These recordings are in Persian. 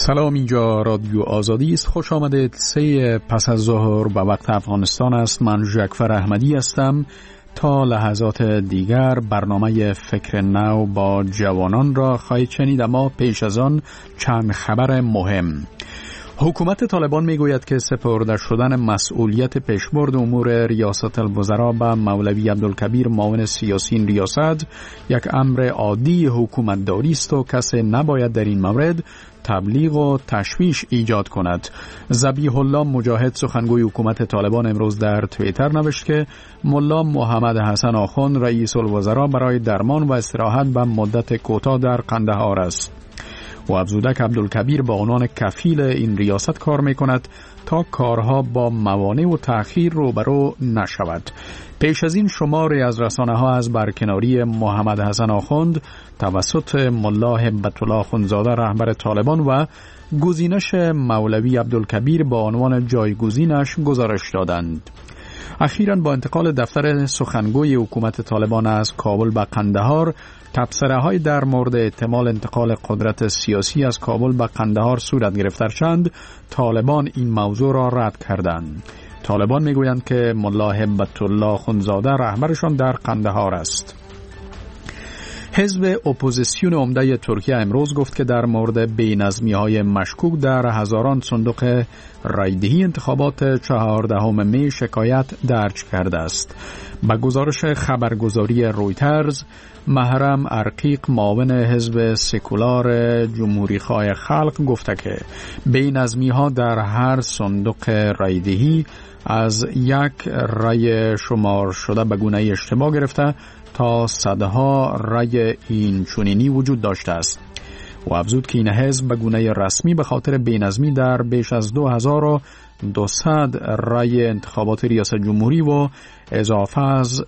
سلام، اینجا رادیو آزادی است. خوش آمدید. 3 پس از ظهر به وقت افغانستان است. من جعفر احمدی هستم. تا لحظات دیگر برنامه فکر نو با جوانان را خواهید شنید، اما پیش از آن چند خبر مهم. حکومت طالبان میگوید که سپرده شدن مسئولیت پیشبرد امور ریاست الوزراء به مولوی عبدالکبیر معاون سیاسی این ریاست یک امر عادی حکومتداری است و کسی نباید در این مورد تبلیغ و تشویش ایجاد کند. ذبیح الله مجاهد سخنگوی حکومت طالبان امروز در توییتر نوشت که ملا محمد حسن آخوند رئیس الوزراء برای درمان و استراحت به مدت کوتاه در قندهار است. و افزوده که عبدالکبیر با عنوان کفیل این ریاست کار می کند تا کارها با موانع و تأخیر روبرو نشود. پیش از این شماری از رسانه ها از برکناری محمد حسن آخوند توسط ملا هبت الله آخوندزاده رهبر طالبان و گزینش مولوی عبدالکبیر با عنوان جایگزینش گزارش دادند. اخیراً با انتقال دفتر سخنگوی حکومت طالبان از کابل به قندهار، تبصره‌های در مورد احتمال انتقال قدرت سیاسی از کابل به قندهار صورت گرفته چند طالبان این موضوع را رد کردند. طالبان میگویند که ملا هبت الله آخوندزاده رهبرشان در قندهار است. حزب اپوزیسیون عمده ترکیه امروز گفت که در مورد بی‌نظمی‌های مشکوک در هزاران صندوق رایدهی انتخابات 14 می شکایت درج کرده است. با گزارش خبرگزاری رویترز، محرم ارقیق معاون حزب سکولار جمهوریخواه خلق گفته که بی‌نظمی‌ها در هر صندوق رایدهی از یک رای شمار شده به گونه اشتباه گرفته تا صدها رای این چنینی وجود داشته است. و افزود که این حزب به گونه رسمی به خاطر بی‌نظمی در بیش از 2200 رای انتخابات ریاست جمهوری و اضافه از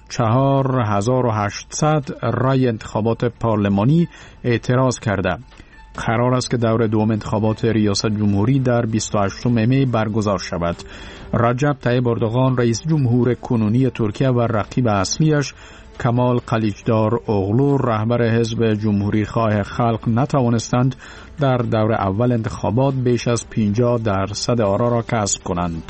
4800 رای انتخابات پارلمانی اعتراض کرده. قرار است که دور دوم انتخابات ریاست جمهوری در 28 می برگزار شود. رجب طیب اردوغان رئیس جمهور کنونی ترکیه و رقیب اصلیش کمال قلیچدار اوغلو رهبر حزب جمهوریخواه خلق نتوانستند در دور اول انتخابات بیش از 50% آرا را کسب کنند.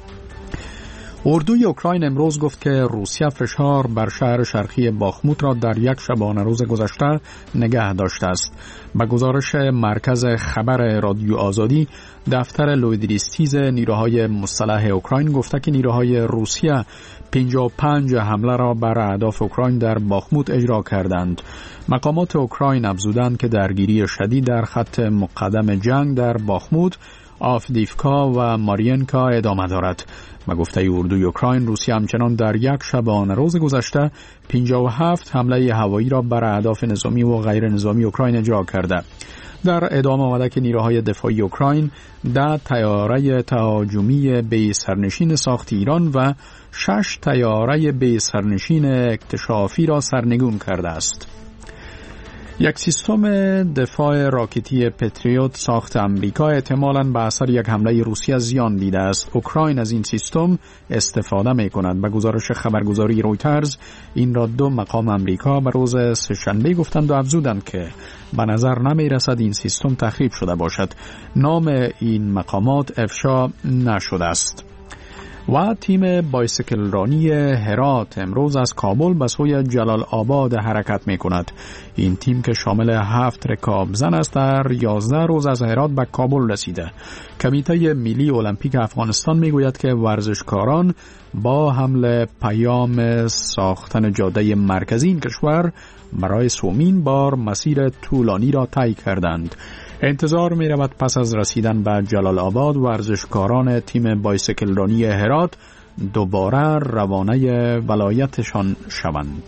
اردوی اوکراین امروز گفت که روسیه فشار بر شهر شرقی باخموت را در یک شبانه روز گذشته نگه داشته است. به گزارش مرکز خبر رادیو آزادی، دفتر لویدریستیز نیروهای مسلح اوکراین گفته که نیروهای روسیه 55 حمله را بر اهداف اوکراین در باخموت اجرا کردند. مقامات اوکراین افزودند که درگیری شدید در خط مقدم جنگ در باخموت، آفدیفکا و مارینکا ادامه دارد. به گفته اردوی اوکراین، روسیه همچنان در یک شبانه روز گذشته 57 حمله هوایی را بر اهداف نظامی و غیر نظامی اوکراین اجرا کرده. در ادامه آمده که نیروهای دفاعی اوکراین 10 طیاره تهاجمی بی سرنشین ساخت ایران و 6 طیاره بی سرنشین اکتشافی را سرنگون کرده است. یک سیستم دفاع راکتی پتریوت ساخت امریکا احتمالاً به اثر یک حمله روسیه زیان دیده است. اوکراین از این سیستم استفاده می کند. به گزارش خبرگزاری رویترز، این را 2 مقام امریکا به روز سه‌شنبه گفتند و افزودند که به نظر نمی رسد این سیستم تخریب شده باشد. نام این مقامات افشا نشده است. و تیم بایسکل رانی هرات امروز از کابل به سوی جلال آباد حرکت می کند. این تیم که شامل 7 رکابزن است در 11 روز از هرات به کابل رسیده. کمیته ملی المپیک افغانستان می گوید که ورزشکاران با حمل پیام ساختن جاده مرکزی این کشور برای 3مین بار مسیر طولانی را طی کردند. انتظار می رود پس از رسیدن به جلال آباد ورزشکاران تیم بایسکل رانی هرات دوباره روانه ولایتشان شوند.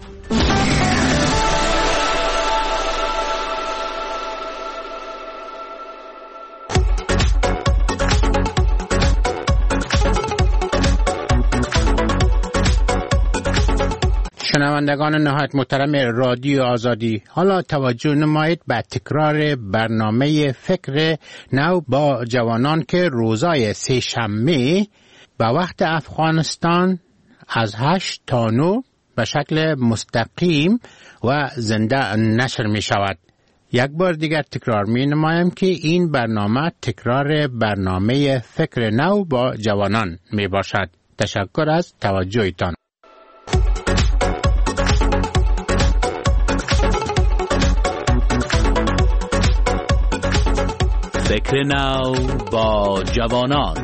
شنوندگان نهایت محترم رادیو آزادی، حالا توجه نمایید به تکرار برنامه فکر نو با جوانان که روزای 3 شنبه به وقت افغانستان از 8 تا 9 به شکل مستقیم و زنده نشر می شود. یک بار دیگر تکرار می نمایم که این برنامه تکرار برنامه فکر نو با جوانان می باشد. تشکر از توجهتان. فکر نو با جوانان.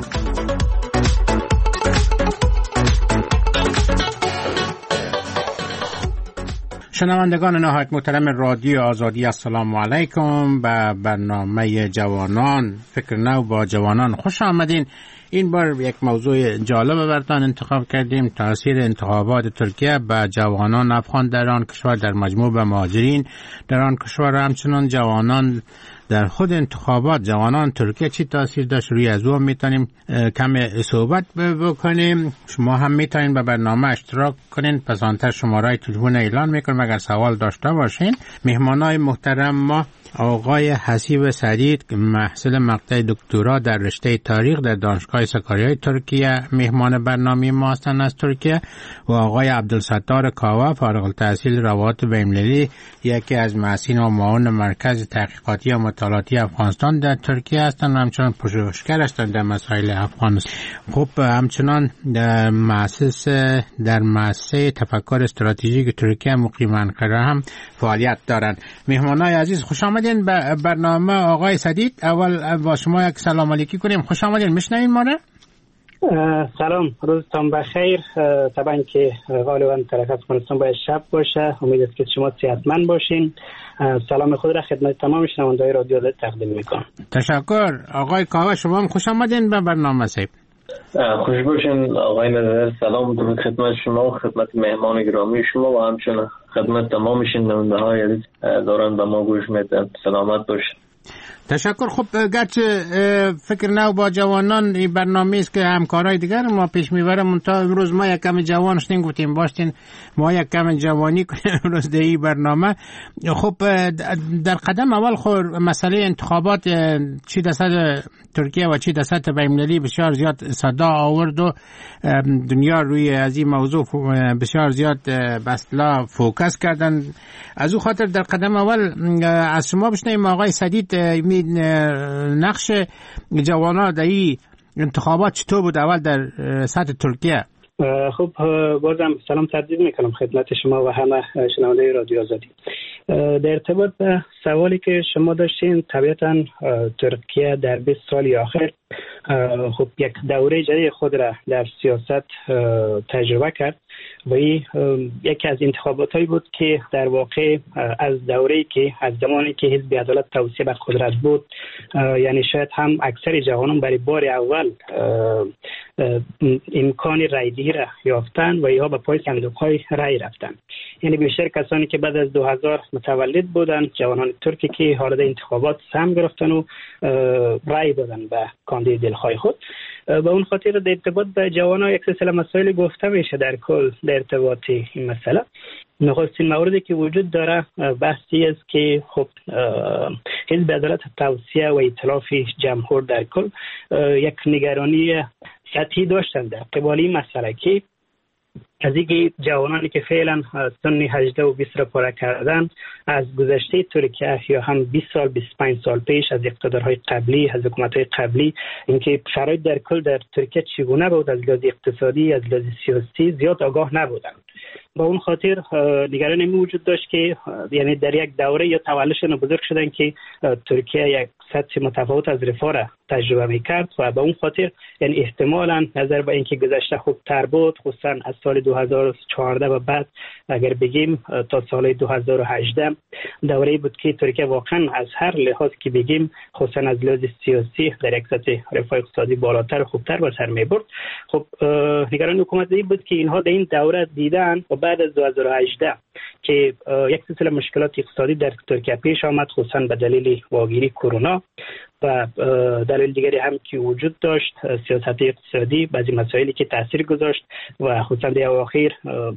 شنوندگان نهایت محترم رادیو آزادی، السلام علیکم. به برنامه جوانان فکر نو با جوانان خوش آمدین. این بار یک موضوع جالب براتون انتخاب کردیم: تاثیر انتخابات ترکیه به جوانان افغان در آن کشور، در مجموع به مهاجرین در آن کشور، همچنان جوانان در خود انتخابات جوانان ترکیه چی تاثیر داشت. روی از اون میتونیم کم صحبت بکنیم. شما هم میتونین به برنامه اشتراک کنین. پس آنتر شماره تلفن اعلان میکنم اگر سوال داشته باشین. مهمانای محترم ما آقای حسیب سدید، محصل مقطع دکترا در رشته تاریخ در دانشگاه سکاریای ترکیه، مهمان برنامه ما هستند از ترکیه، و آقای عبدالستار کاوه، فارغ التحصیل روابط بین‌المللی، یکی از مؤسسین و معاون مرکز تحقیقاتی و مطالعاتی افغانستان در ترکیه هستند و همچنان پژوهشگر هستند در مسائل افغانستان. خب همچنان در مؤسسه تفکر استراتژیک ترکیه مقیم انقره هم فعالیت دارند. مهمانای عزیز خوش آمدین به برنامه. آقای سدید، اول با شما یک سلام علیکی کنیم. خوش آمدین. میشنوین ما را؟ سلام، روزتان بخیر. طبعا که غالبا طرف افغانستان باید شب باشه. امید است که شما صحتمند باشین. سلام خود را خدمت تمام شنوندگان رادیو تقدیم میکنم. تشکر. آقای کاوه، شما هم خوش آمدین به برنامه. صاحب خوش باشین. آقای نظر، سلام درود خدمت شما و خدمت مهمان گرامی شما و همچنین خدمت تمام شنونده های عزیز دارن به ما گوش میدن. سلامت باشین. تشکر. خب گرچه فکر نو با جوانان این برنامه است که همکارای دیگر ما پیش میبرم، تا امروز ما یک کم جوان شدیم، گفتیم باشین ما یک کم جوانی کنیم امروز در این برنامه. خب در قدم اول خود مسئله انتخابات چی دست ترکیه و چی دست بین‌المللی بسیار زیاد صدا آورد و دنیا روی از این موضوع بسیار زیاد به اصطلاح فوکس کردن. از او خاطر در قدم اول از شما بشنویم آقای سدید، نقش جوانان در این انتخابات چطور بود اول در سطح ترکیه؟ خب بازم سلام تقدیم میکنم خدمت شما و همه شنونده رادیو آزادی. در ارتباط به سوالی که شما داشتین، طبیعتا ترکیه در 20 سال اخیر خب یک دوره جدید خود را در سیاست تجربه کرد و این یکی از انتخاباتایی بود که در واقع از دوره‌ای که از زمانی که حزب عدالت توسعه به قدرت بود، یعنی شاید هم اکثر جوانان برای بار اول امکان رای‌دهی را یافتند و اینها به پای صندوق‌های رای رفتند. یعنی بیشتر کسانی که بعد از 2000 متولد بودند، جوانان ترکی که حالا انتخابات سهم گرفتن و رای دادن به کاندید دلخواه خود. به اون خاطر در ارتباط به جوانان یک سلسله مسائل گفته میشه در کل در ارتباط این مسئله. نخستین موردی که وجود داره بحثی است که خب حزب عدالت توسعه و ائتلاف جمهور در کل یک نگرانی سطحی داشتند در قبال این مسئله که از اینکه جوانانی که فعلا سن 18 و 20 را پاره کردن از گذشته ترکیه یا هم 20 سال 25 سال پیش از اقتدارهای قبلی، از حکومت‌های قبلی، اینکه شرایط در کل در ترکیه چگونه بود از لحاظ اقتصادی، از لحاظ سیاسی زیاد آگاه نبودند. با اون خاطر نگرانی وجود داشت که یعنی در یک دوره یا تولدشون بزرگ شدن که ترکیه یک سطح متفاوت از رفاه را تجربه میکرد و به اون خاطر یعنی احتمالاً نظر به اینکه گذشته خوبتر بود، خصوصا از سال 2014 و بعد اگر بگیم تا سال 2018 دوره‌ای بود که ترکیه واقعا از هر لحاظ که بگیم خصوصا از لحاظ سیاسی در یک سطح رفاه اقتصادی بالاتر و خوبتر به سر میبرد. خب نگران حکومت این بود که اینها در این دوره دیدن و بعد از 2018 که یک سلسله مشکلات اقتصادی در ترکیه پیش آمد، خصوصا به دلیل واگیری کرونا و دلیل دیگری هم که وجود داشت سیاست اقتصادی، بعضی مسائلی که تاثیر گذاشت و خصوصا در اواخر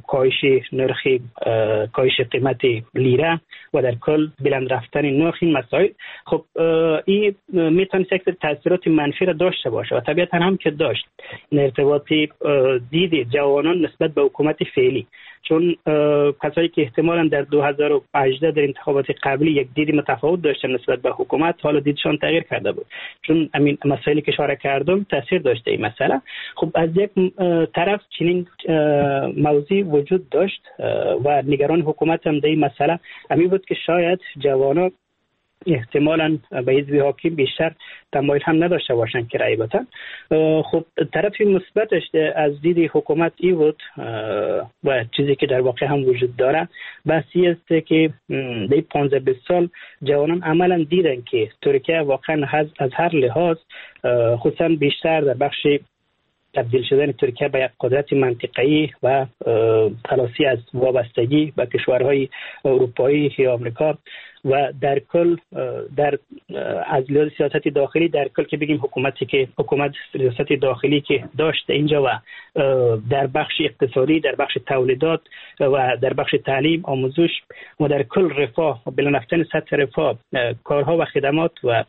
کاهش قیمت لیره و در کل بلند رفتن نرخ این مسائل. خب این میتونه یک تاثیرات منفی را داشته باشه و طبیعتا هم که داشت ارتباط دید جوانان نسبت به حکومت فعلی، چون کسایی که احتمالاً در 2018 در انتخابات قبلی یک دید متفاوت داشتن نسبت به حکومت، حالا دیدشان تغییر کرده بود، چون همین مسائلی که اشاره کردم تاثیر داشته این مسئله. خب از یک طرف چنین موضوع وجود داشت و نگران حکومت هم در این مسئله همین بود که شاید جوانان احتمالاً به حزب حاکم بیشتر تمایل هم نداشته باشند که رأی بدن. خب طرف مثبتش از دید حکومت ای بود و چیزی که در واقع هم وجود داره بحثی است که در 15-20 سال جوانان عملاً دیدن که ترکیه واقعاً از هر لحاظ خصوصاً بیشتر در بخش تبدیل شدن ترکیه به یک قدرت منطقه‌ای و خلاصی از وابستگی به کشورهای اروپایی یا آمریکا و در کل در از لحاظ سیاست داخلی در کل که بگیم حکومت سیاست داخلی که داشت اینجا و در بخش اقتصادی، در بخش تولیدات و در بخش تعلیم، آموزش و در کل رفاه و بلند رفتن سطح رفاه، کارها و خدمات و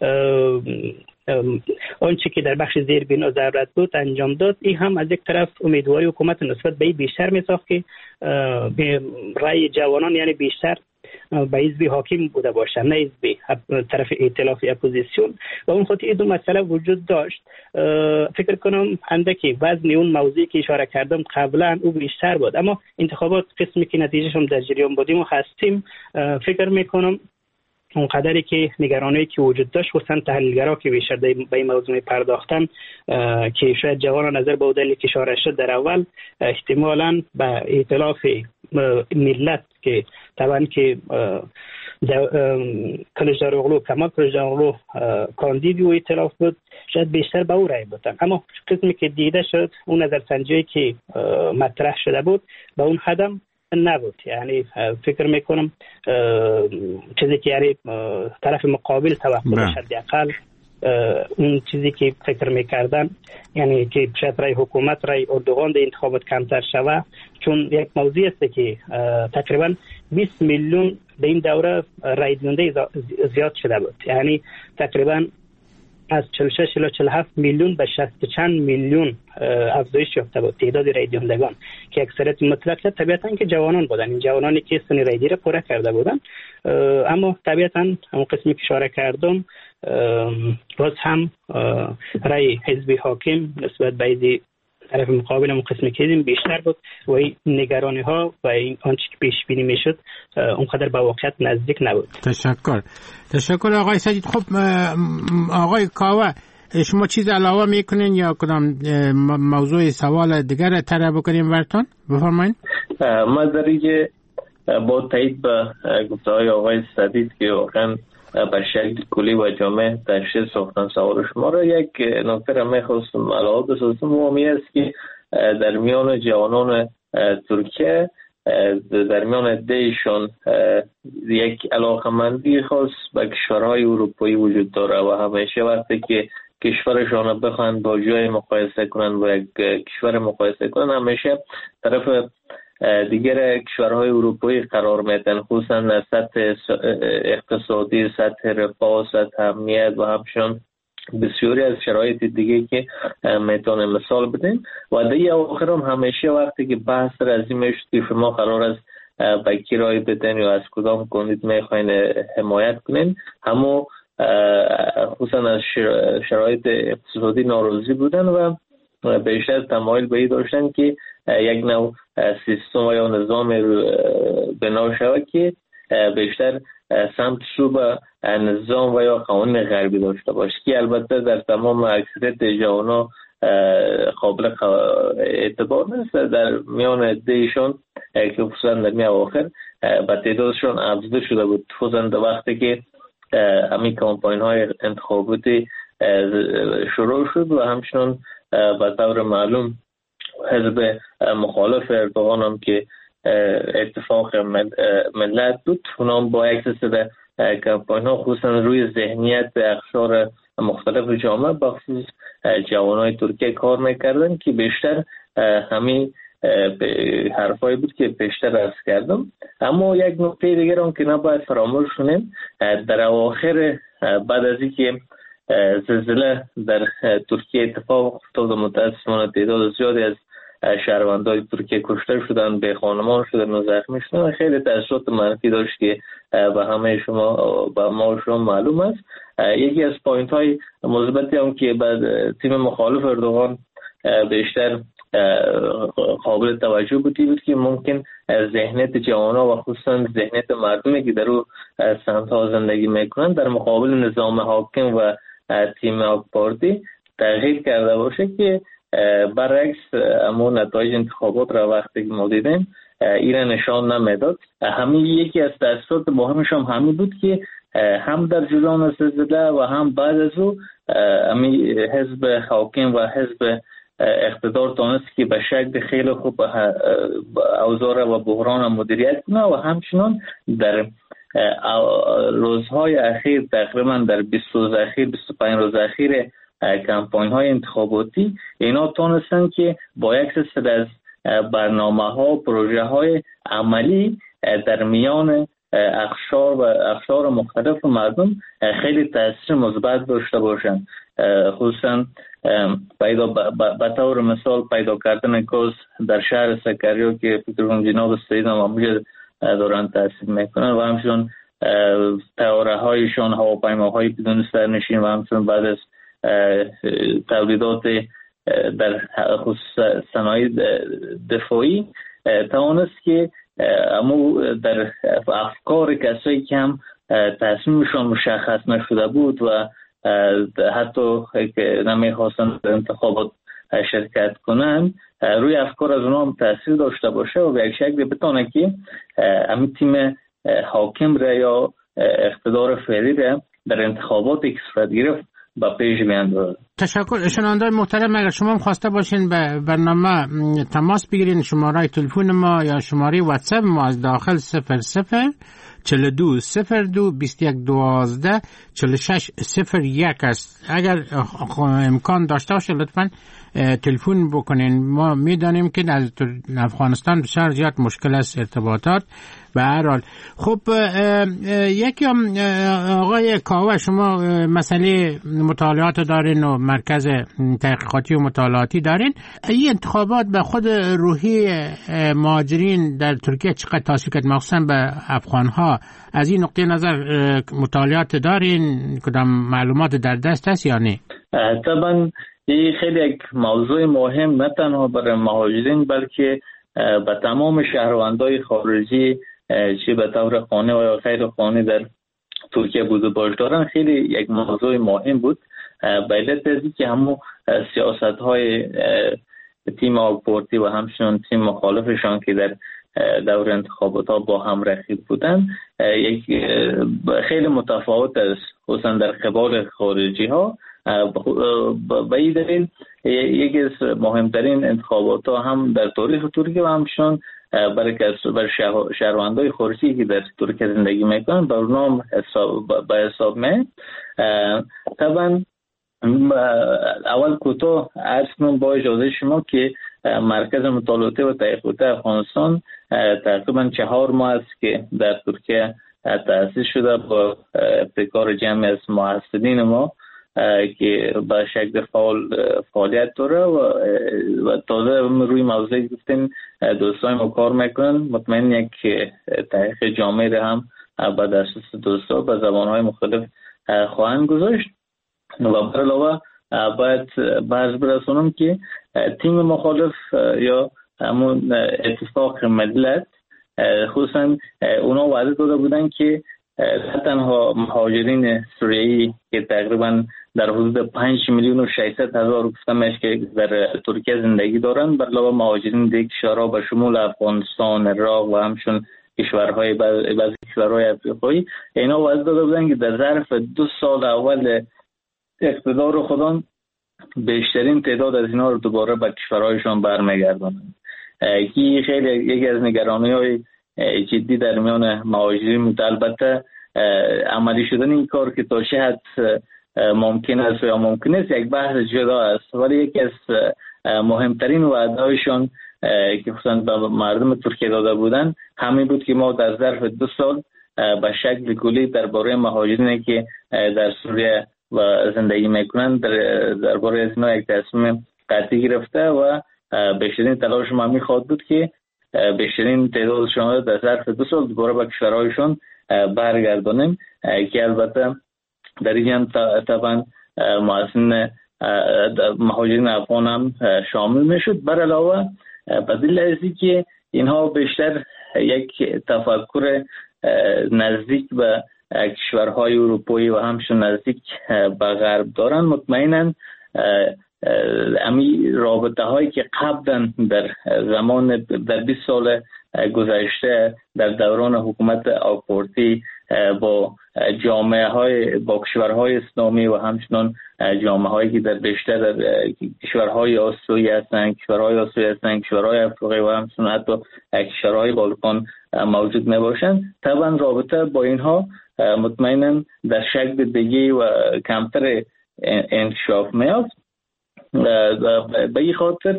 آنچه که در بخش زیربنا ضرورت بود انجام داد. این هم از یک طرف امیدواری حکومت نسبت به بیشتر میساخت که به رأی جوانان یعنی بیشتر به حزب حاکم بوده باشه، نه حزب طرف ائتلاف اپوزیسیون. و اون خاطر این دو مسئله وجود داشت. فکر کنم اندکی وزن اون موضوعی که اشاره کردم قبلا او بیشتر بود، اما انتخابات قسمی که نتیجهش هم در جریان بودیم و هستیم، فکر میکنم اون قدری که نگرانی که وجود داشت خصوصا تحلیلگرا که بیشتر به این موضوع پرداختن که شاید جوان نظر به دلیل که اشاره شد در اول احتمالاً به ائتلاف ملت که طبعا که کلجداروغلو کمال کلجداروغلو کاندید و ائتلاف بود، شاید بیشتر به او رای بدن. اما قسمی که دیده شد اون نظرسنجی که مطرح شده بود به اون حدم نبود. یعنی فکر میکنم چیزی که یعنی طرف مقابل توقع داشت حداقل اون چیزی که فکر میکردن یعنی که شاید رای حکومت رای اردوغان در انتخابات کمتر شوه، چون یک موضوع است که تقریبا 20 میلیون به این دوره رای دهنده زیاد شده بود. یعنی تقریبا از 46 الی 47 میلیون به 60 چند میلیون افزایش یافته بود تعداد رای دهندگان که اکثریت مطلق طبیعتاً که جوانان بودن، این جوانانی که سن رای دهی را پوره کرده بودن. اما طبیعتاً اون قسمی که اشاره کردم باز هم رای حزب حاکم نسبت به طرف مقابل اون قسمی که دیدیم بیشتر بود و این نگرانی ها و این آنچه که پیش بینی میشد اونقدر به واقعیت نزدیک نبود. تشکر آقای سجید. خب آقای کاوه، شما چیز علاوه میکنین یا کدام موضوع سوال دیگر طرح بکنیم براتون؟ بفرمایید. ما در اینکه با تایید به گفته‌های آقای سجید که واقعا به شکل کلی و جامع تشخیص ساختن سوال شما را، یک نکته را میخواستم علاوه بسازم و همی است که در میان جوانان ترکیه در میان دیشان یک علاقمندی خاص به کشورهای اروپایی وجود داره و همیشه وقتی که کشورشان بخواهند با جای مقایسه کنند و یک کشور مقایسه کنند همیشه طرف دیگر کشورهای اروپایی قرار میدن، خصوصا سطح اقتصادی، سطح رفاه، سطح امنیت و همچنان بسیاری از شرایط دیگه که میتونه مثال بدیم. و دیگه آخر هم همیشه وقتی که بحث رازی میشد که شما قرار است به کی رای بدین یا از کدام کاندید میخواین حمایت کنین، همو خصوصا از شرایط اقتصادی ناراضی بودن و بیشتر تمایل به این داشتن که یک نوع سیستم یا نظام بنا شود که بیشتر سمت سو به نظام و یا قوانین غربی داشته باشه که البته در تمام اکثریت جوانا قابل اعتبار نیست. در میان دیشان که خصوصا در میان آخر به تعدادشان افزوده شده بود، خصوصا در وقتی که همین کامپاین های انتخاباتی شروع شد و همچنان به طور معلوم حزب مخالف اردوغان هم که اتفاق ملت بود، اونام با یک سلسله کمپاین‌ها خصوصا روی ذهنیت اقشار مختلف جامعه بخصوص جوانای ترکیه کار میکردن که بیشتر همین حرفایی بود که پیشتر عرض کردم. اما یک نکته دیگر هم که نباید فراموش کنیم، در اواخر بعد از اینکه زلزله در ترکیه اتفاق افتاد و متاسفانه تعداد زیادی از شهروندان ترکیه کشته شدن، به خانمان شدن و زخمی شدن، خیلی تاثیرات منفی داشت که به همه شما به ما شما معلوم است. یکی از پوینت های مثبتی هم که بعد تیم مخالف اردوغان بیشتر قابل توجه بود که ممکن ذهنیت جوانان و خصوصا ذهنیت مردمی که در اون سمت‌ها زندگی میکنن در مقابل نظام حاکم و تیم آک پارتی تغییر کرده باشه که برعکس اما نتایج انتخابات را وقتی که ما دیدیم ایران نشان نمیداد. همین یکی از تأثیرات مهمش هم همین بود که هم در جریان زلزله و هم بعد از او همین حزب حاکم و حزب اقتدار تانست که به شکل خیلی خوب اوضاع و بحران مدیریت کنه و همچنان در روزهای اخیر تقریبا در 20 روز اخیر 25 روز اخیر کمپاین های انتخاباتی اینا تانستن که با یک سلسله از برنامه ها و پروژه های عملی در میان اقشار مختلف مردم خیلی تاثیر مثبت داشته باشند. خصوصا به طور مثال پیدا کردن گاز در شهر سکریا که فکر کنم جناب سید هم دارن تاثیر میکنن و همچنان طیاره هایشان هواپیماهای بدون سرنشین و همچنان بعد از تولیدات در خصوص صنایع دفاعی توانست که امو در افکار کسایی که هم تصمیمشان مشخص نشده بود و حتی نمیخواستن در انتخابات شرکت کنن روی افکار از اونها هم تاثیر داشته باشه و به یک شکل بتونه که همین تیم حاکم را یا اقتدار فعلی را در انتخاباتی که صورت گرفت با پیش بیاندازه. تشکر. شنونده‌های محترم، اگر شما هم خواسته باشین به برنامه تماس بگیرین، شماره تلفن ما یا شماره واتساپ ما از داخل 00 42 02 21 12 46 01 است. اگر امکان داشته باشه لطفاً تلفن بکنین. ما میدانیم که از افغانستان بسیار زیاد مشکل است ارتباطات. به هر حال خب یکی هم آقای کاوه، شما مسئله مطالعات دارین و مرکز تحقیقاتی و مطالعاتی دارین. این انتخابات به خود روحی مهاجرین در ترکیه چقدر تاثیر کرد، مخصوصا به افغانها؟ از این نقطه نظر مطالعات دارین؟ کدام معلومات در دست هست یا نه؟ طبعا این خیلی یک موضوع مهم نه تنها برای مهاجرین بلکه به تمام شهروندای خارجی چه به طور قانونی و یا غیر قانونی در ترکیه بود و باش دارن خیلی یک موضوع مهم بود. به علت از اینکه همون سیاست‌های تیم آک پارتی و همچنین تیم مخالفشان که در دور انتخابات ها با هم رقیب بودن یک خیلی متفاوت است، خصوصا در قبال خارجی ها. به این دلیل یکی از مهمترین انتخابات ها هم در تاریخ ترکیه و همچنان برای شهروندای خارجی که در ترکیه زندگی میکنن بر نام به حساب می. طبعا اول کوتاه عرض کنم با اجازه شما که مرکز مطالعاتی و تحقیقاتی افغانستان تقریبا 4 ماه است که در ترکیه تأسیس شده با ابتکار جمعی از محصلین ما که به شکل فعالیت داره و تازه روی موضوعی گفتیم دوستای ما کار میکنن. مطمئن یک تحقیق جامعی را هم به دسترس دوستا به زبانهای مختلف خواهند گذاشت. و بر علاوه باید برز برسونم که تیم مخالف یا همون اتفاق ملت خصوصا اونا وعده داده بودن که نه تنها مهاجرین سوریایی که تقریبا در حدود 5,600,000 گفتمش که در ترکیه زندگی دارن، بر علاوه مهاجرین دیگه کشورها به شمول افغانستان، عراق و همچنین کشورهای بعضی کشورهای افریقایی، اینا وعده داده بودن که در ظرف 2 سال اول اقتدار خودان بیشترین تعداد از اینا رو دوباره به کشورهایشان برمیگردانند. که خیلی یکی از نگرانی‌های جدی در میان مهاجرین بود. البته عملی شدن این کار که تا چه حد ممکن است یا ممکن است یک بحث جدا است، ولی یکی از مهمترین وعده‌هایشان که خصوصا به مردم ترکیه داده بودن همین بود که ما در ظرف 2 سال به شکل کلی درباره مهاجرینی که در سوریه و زندگی میکنند درباره از اینا یک تصمیم قطعی گرفته و بیشترین تلاش ما میخواد بود که بیشترین تعدادشان در ظرف 2 سال دوباره به کشورهایشان برگردانیم که البته در این طبعا محسن مهاجرین افغان هم شامل میشد. بر علاوه به دلیل ازی که اینها بیشتر یک تفکر نزدیک به کشورهای اروپایی و همچنین نزدیک به غرب دارن، مطمئنا امی رابطه هایی که قبلا در 20 سال گذشته در دوران حکومت آکورتی با با کشورهای اسلامی و همچنان جامعه هایی که در بیشتر در کشورهای آسیایی هستند، کشورهای افریقایی و همچنان حتی کشورهای بالکان موجود نباشند، طبعا رابطه با اینها مطمئنا در شکل دیگه و کمتر انکشاف میافت. به این خاطر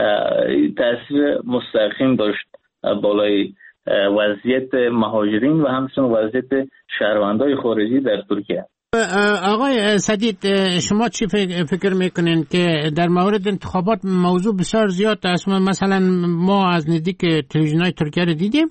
تاثیر مستقیم داشت بالای وضعیت مهاجرین و همچنین وضعیت شهروندان خارجی در ترکیه. آقای سدید، شما چی فکر میکنین که در مورد انتخابات موضوع بسیار زیاد است؟ مثلا ما از نزدیک تلویزیون‌های ترکیه رو دیدیم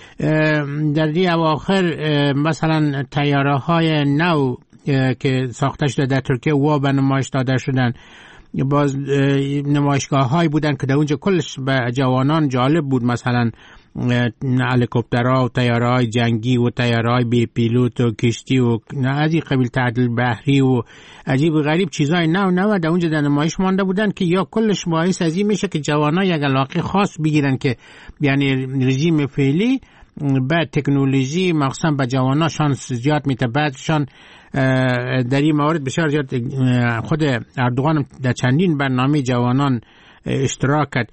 در دی اواخر مثلا طیاره‌های نو که ساخته شده در ترکیه و به نمایش داده شدن، باز نمایشگاه‌هایی بودن که در اونجا کلش به جوانان جالب بود، مثلا هلیکوپترها و طیاره‌های جنگی و طیاره‌های بی پیلوت و کشتی و از این قبیل تعدیل بحری و عجیب و غریب چیزای نو در اونجا در نمایش مانده بودن که یا کلش باعث از این میشه که جوانان یک علاقه خاص بگیرن که یعنی رژیم فعلی به تکنولوژی مخصوصا به جواناشان زیاد میته. بعدشان در این مورد بسیار زیاد خود اردوغان در چندین برنامه جوانان اشتراک کرد.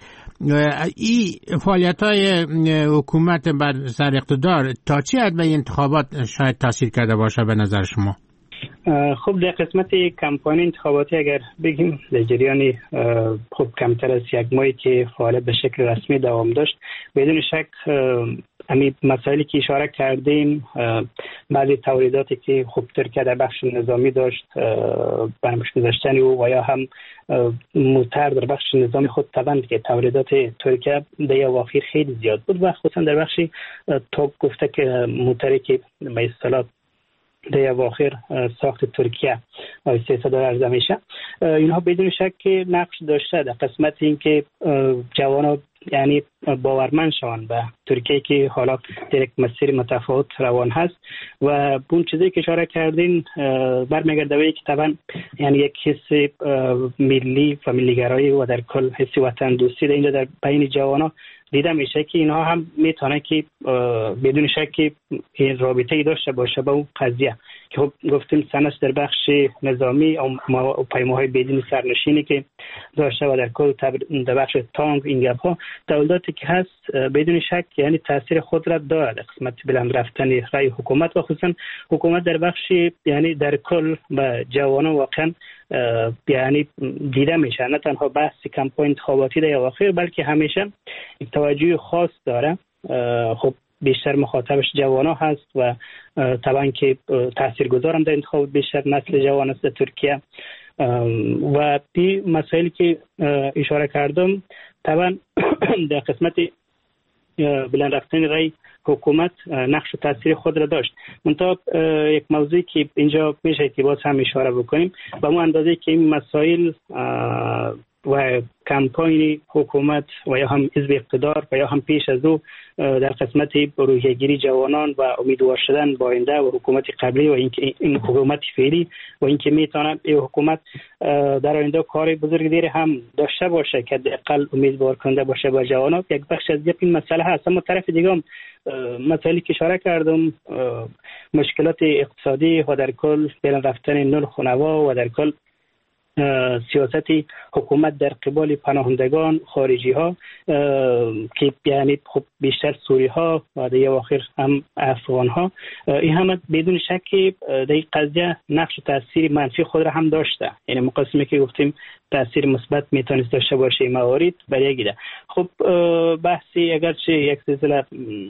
این فعالیت‌های حکومت بر سر اقتدار تا چه حد به انتخابات شاید تاثیر کرده باشه به نظر شما؟ خب در قسمت کمپاین انتخاباتی اگر بگیم در جریان خب کمتر از 1 ماهی که فعالیت به شکل رسمی دوام داشت، بدون شک همین مسائلی که اشاره کردیم، بعضی تولیداتی که خب ترکیه در بخش نظامی داشت برنامه‌ریزی گذاشتن و یا هم موتر در بخش نظامی خود طبعا که تولیدات ترکیه در اواخر خیلی زیاد بود و خصوصا در بخش توپ گفته که موتری که به اصطلاح در اواخر ساخت ترکیه $300 عرضه میشه، اینها بدون شک که نقش داشته در قسمت اینکه جوانان یعنی باورمند شوند به ترکیه که حالا در یک مسیر متفاوت روان هست و اون چیزی که اشاره کردین برمیگرده به که طبعا یعنی یک حس ملی و ملیگرایی و در کل حس وطن دوستی در اینجا در بین جوانان دیده میشه که اینها هم میتونه که بدون شک که این رابطه‌ای داشته باشه با اون قضیه که خب گفتیم سنش در بخش نظامی و پیماهای بدون سرنشینی که داشته و در کل در بخش تانک این گپ‌ها تولیداتی که هست بدون شک یعنی تاثیر خود را دارد قسمت بلند رفتن رای حکومت و خصوصا حکومت در بخش یعنی در کل به جوانان واقعا یعنی دیده میشه، نه تنها بحث کمپاین انتخاباتی در اواخر بلکه همیشه توجه خاص داره. خب بیشتر مخاطبش جوانان هست و طبعا که تاثیرگذارم در انتخاب بیشتر نسل جوان است در ترکیه و این مسائلی که اشاره کردم طبعا در قسمت بلند رفتن رای حکومت نقش و تاثیر خود را داشت. منتها یک موضوعی که اینجا میشه که باز هم اشاره بکنیم به اون اندازه که این مسائل و کمپاین حکومت و یا هم حزب اقتدار و یا هم پیش از او در قسمت روحیه‌گیری جوانان و امیدوار شدن با آینده و حکومت قبلی و این حکومت فعلی و اینکه میتونه این حکومت در آینده کار بزرگ دیگه هم داشته باشه که حداقل امیدوار کننده باشه با جوانان، یک بخش از این مسئله هست. اما طرف دیگه هم مسائلی که اشاره کردم مشکلات اقتصادی و در کل بین رفتن نرخ و نوا و در کل سیاست حکومت در قبال پناهندگان خارجی ها که یعنی خب بیشتر سوری ها و در آخر هم افغان ها، این هم بدون شک در این قضیه نقش و تاثیر منفی خود را هم داشته. یعنی مقایسه که گفتیم تاثیر مثبت میتونست داشته باشه این موارد برای گیده. خب بحثی اگرچه یک سلسله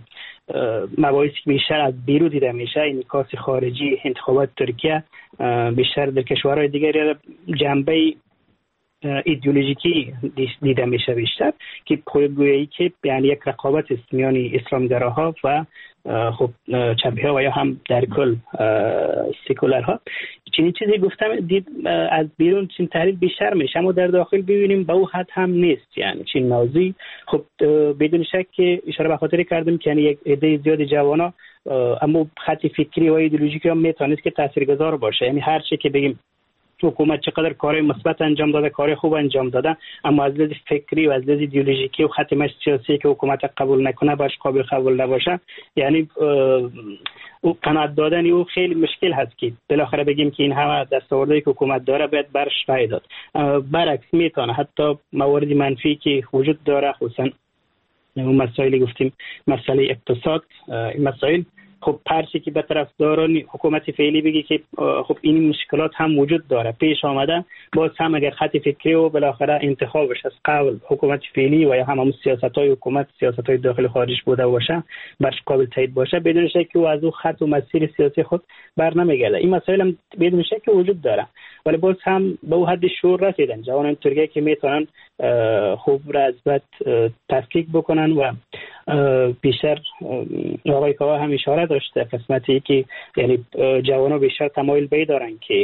مباحثی که بیشتر از بیرون دیده میشه، انعکاس خارجی انتخابات ترکیه بیشتر در کشورهای دیگری جنبه ایدئولوژیکی دیده میشه بیشتر، که گویی که یعنی یک رقابت است میان اسلامگراها و خب چپی‌ها و یا هم در کل سکولرها. چنین چیزی گفتم دید از بیرون چین تحلیل بیشتر میشه، اما در داخل ببینیم به او حد هم نیست. یعنی چین موضوعی خب بدون شک که اشاره به خاطر کردم که یعنی یک عده زیاد جوانا اما خط فکری و ایدئولوژیکی هم میتونست که تاثیرگذار باشه. یعنی هر چی که بگیم حکومت چقدر کار مثبت انجام داده، کار خوب انجام داده، اما از لحاظ فکری و از لحاظ ایدئولوژیکی و خط مشی سیاسی که حکومت قبول نکنه باش قابل قبول نباشه، یعنی او قناعت دادن او خیلی مشکل هست که بالاخره بگیم که این همه دستاوردی که حکومت داره باید برش رای داد. برعکس میتونه حتی موارد منفی که وجود داره، خصوصا اون مسائلی گفتیم مسئله اقتصاد، این مسائل خب پرچه که به طرفداران حکومت فعلی بگی که خب این مشکلات هم وجود داره پیش آمده، باز هم اگر خط فکری و بالاخره انتخابش از قبل حکومت فعلی و یا هم سیاست‌های حکومت سیاست‌های داخل خارج بوده باشه برش قابل تایید باشه، بدون شک که از او خط و مسیر سیاسی خود بر نمیگرده. این مسائل هم بدون شک وجود داره، ولی باز هم به اون حد شعور رسیدن جوانان ترکیه که میتونن خوب را از بد تفکیک بکنن و بیشتر آقای کاوا هم اشاره داشته قسمتی که یعنی جوانان بیشتر تمایل به دارن که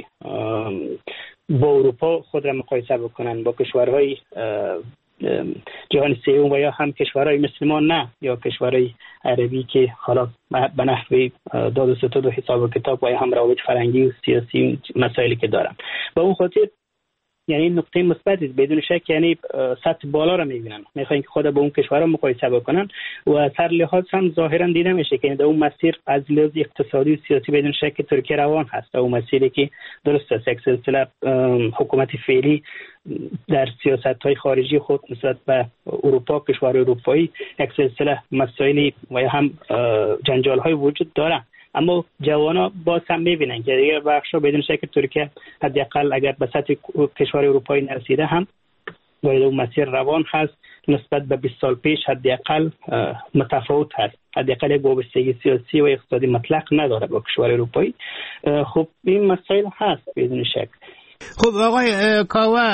با اروپا خود را مقایسه بکنن با کشورهای جهان سوم و یا هم کشورهای مسلمان نه یا کشورهای عربی که حالا به نحوی داد و ستد و حساب و کتاب و یا هم روابط فرهنگی و سیاسی مسائلی که دارن. با اون خاطر یعنی نقطه مثبتی بدون شک، یعنی سطح بالا را میبینن، میخواین که خود با اون کشورها مقایسه بکنن و از هر لحاظ هم ظاهرا دیده میشه که در اون مسیر از لحاظ اقتصادی و سیاسی بدون شک ترکیه روان هست. اون مسیری که درست است یک سلسله حکومت فعلی در سیاست‌های خارجی خود نسبت به اروپا، کشور اروپایی یک سلسله مسائلی و هم جنجال‌های وجود داره، اما جوانا باز هم میبینن که دیگه بخشا بدون شک ترکیه حداقل اگر به سطح کشور اروپایی نرسیده هم باید اون مسیر روان هست، نسبت به 20 سال پیش حداقل متفاوت هست، حداقل یک وابستگی سیاسی و اقتصادی مطلق نداره با کشور اروپایی. خب این مسائل هست بدون شک. خب آقای کاوا،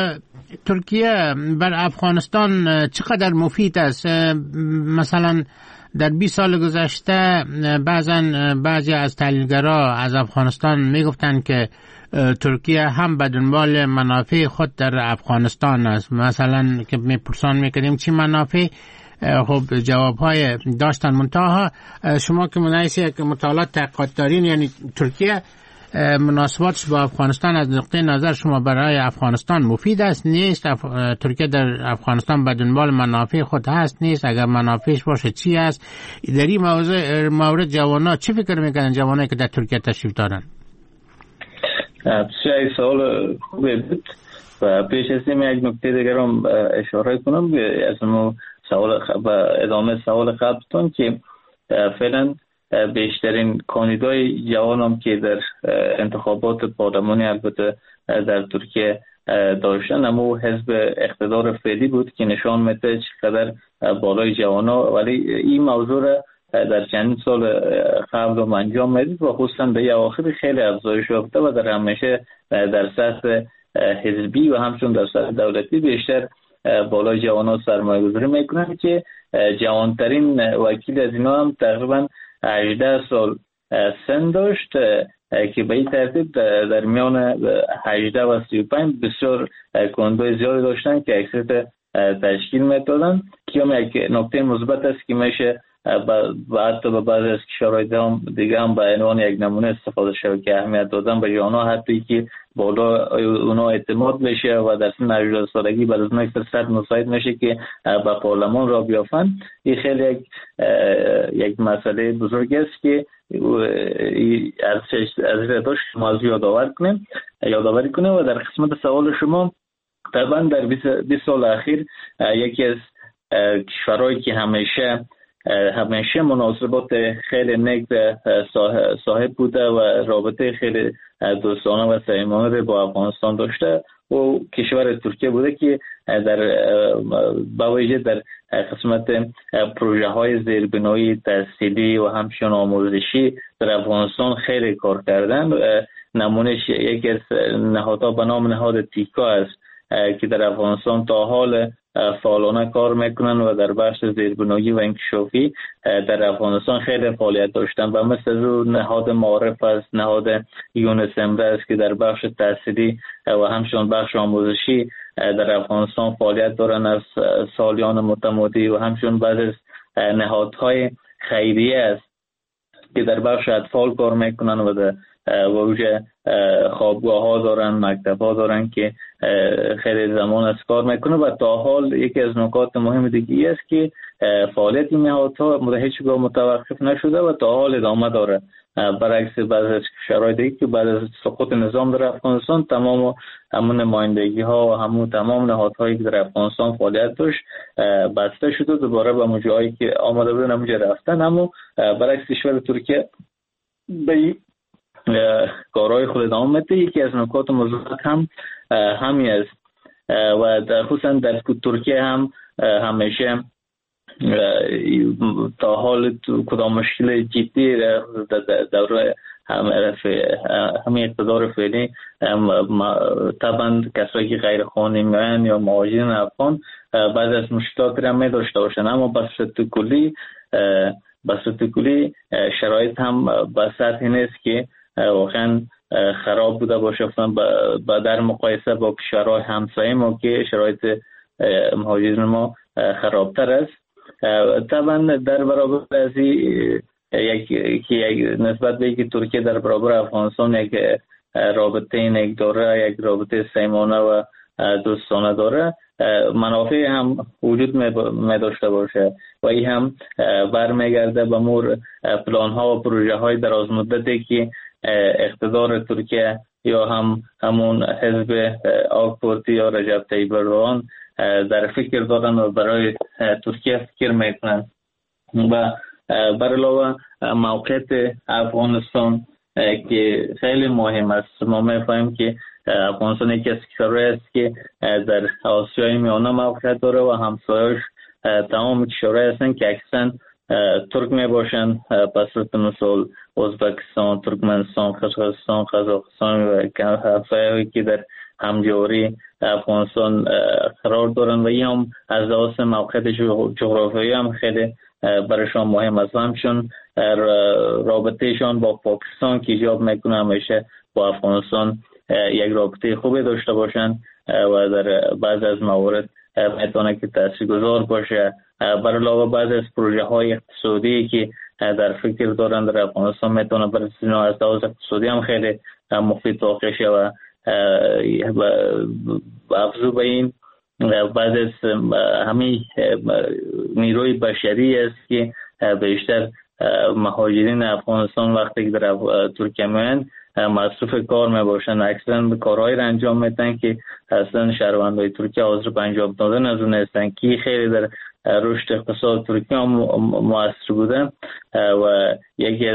ترکیه بر افغانستان چقدر مفید است؟ مثلا در 20 سال گذشته بعضی از تحلیلگرا از افغانستان میگفتن که ترکیه هم به دنبال منافع خود در افغانستان است. مثلا که میپرسان میکردیم چی منافع، خب جوابهای داشتن. منتها شما که منایسه که مطالعات تحقیقات دارین، یعنی ترکیه مناسباتش با افغانستان از نقطه نظر شما برای افغانستان مفید است نیست؟ ترکیه در افغانستان به دنبال منافع خود هست نیست؟ اگر منافعش باشه چی است؟ در این مورد جوانا چی فکر میکنن، جوانایی که در ترکیه تشریف دارن؟ بسیار سوال خوبه بود و پیش از این یک نکته دیگر هم اشاره کنم از اون سوال ادامه سوال قبلتون که فعلا بیشترین کاندیدای جوان هم که در انتخابات پارلمانی البته در ترکیه داشتن، اما حزب اقتدار فعلی بود که نشان میده چقدر بالای جوانا، ولی این موضوع را در چند سال قبل هم انجام میدید و خصوصا به اواخر خیلی افزایش یافته و در همیشه در سطح حزبی و همچون در سطح دولتی بیشتر بالای جوانا سرمایه گذاری میکنن که جوانترین وکیل از اینا هم تقریبا 18 سال سن داشت که به این ترتیب در میان 18 و 35 بسیار کاندیدای زیادی داشتن که اکثریت تشکیل میدادن که هم یک نکته مثبت است که میشه بعد به بعضی از کشورهای دیگه هم به عنوان یک نمونه استفاده شده که اهمیت دادن به جوانها، حتی که بالا اونا اعتماد بشه و در سن 18 سالگی بعد از 9% مساعد میشه که به پارلمان را بیافن. این خیلی یک مسئله بزرگ است که از داشت موضوع یادآوری کنیم. و در قسمت سوال شما، طبعا در 20 سال اخیر یکی از کشورهایی که همیشه مناسبات خیلی نیک صاحب بوده و رابطه خیلی دوستانه و صمیمانه با افغانستان داشته و کشور ترکیه بوده که با ویژه در قسمت پروژه های زیربنایی تحصیلی و همچنین آموزشی در افغانستان خیلی کار کردن. نمونهش یکی از نهادها به نام نهاد تیکا است که در افغانستان تا حال فعالانه کار میکنن و در بخش زیربنایی و انکشافی در افغانستان خیلی فعالیت داشتن و مثل نهاد معارف است، نهاد یونس امره است که در بخش تحصیلی و همچنین بخش آموزشی در افغانستان فعالیت دارن از سالیان متمادی و همچنین بعض از نهادهای خیریه است که در بخش اطفال کار میکنن و در وجه خوابگاه ها دارن، مکتب ها دارن که خیلی زمان از کار میکنه. و تا حال یکی از نکات مهم دیگه است که فعالیت این نهادها هیچگاه متوقف نشده و تا حال ادامه داره، برعکس بعضی از کشورهای دیگه که بعد از سقوط نظام در افغانستان تمام همون نمایندگی ها و تمام نهادهایی که در افغانستان فعالیت داشت بسته شده، دوباره به اون جایی که آمده بودن اونجا رفتن. اما برعکس کشور ترکیه به کارهای خود ادامه میده. یکی از نکات مثبت هم همین است و خصوصا در ترکیه هم همیشه تا حال کدام مشکل جدی دوره همین اقتدار فعلی طبعا کسایی که غیر قانونی‌اند یا مهاجرین افغان بعضی از مشکلات را می داشته باشند، اما به صورت کلی شرایط هم به سطحی نیست که واقعا خراب بوده باشه در مقایسه با کشورهای همسایه ما که شرایط مهاجرین ما خرابتر است. طبعا در برابر از یک نسبت به که ترکیه در برابر افغانستان یک رابطه نیک داره، یک رابطه صمیمانه و دوستانه داره، منافع هم وجود می داشته باشه و این هم برمیگرده به مور پلان ها و پروژه های دراز مدتی که اقتدار ترکیه یا همون حزب آک پارتی یا رجب طیب اردوغان در فکر دارن و برای ترکیه فکر میکنن. و بر علاوه موقعیت افغانستان که خیلی مهم است، ما میفهمیم که افغانستان یکی از کشورهایی است که در آسیای میانه موقعیت داره و همسایه‌اش تمام کشورهایی هستند که اکثرا ترک می باشند، به صورت مثال ازبکستان، ترکمنستان، قزاقستان و همسایه‌هایی که در همجواری افغانستان قرار دارند و این هم از لحاظ موقعیت جغرافیایی هم خیلی برایشان مهم است. همچون رابطهشان با پاکستان که ایجاب میکنه همیشه با افغانستان یک رابطه خوبی داشته باشند و در بعض از موارد میتونه که تاثیرگذار باشه. بر علاوه بعض از پروژه های اقتصادی که در فکر دارن در افغانستان میتونه برای از لحاظ اقتصادی هم خیلی مفید واقع شه و افزون به این بعض از همین نیروی بشری است که بیشتر مهاجرین افغانستان وقتی که در ترکیه میان مصروف کار می باشن، اکثرا کارهایی را انجام میدن که اصلا شهروندای ترکیه حاضر به انجام دادن از اون هستن که خیلی در رشد اقتصاد ترکیه هم مؤثر بوده و یکی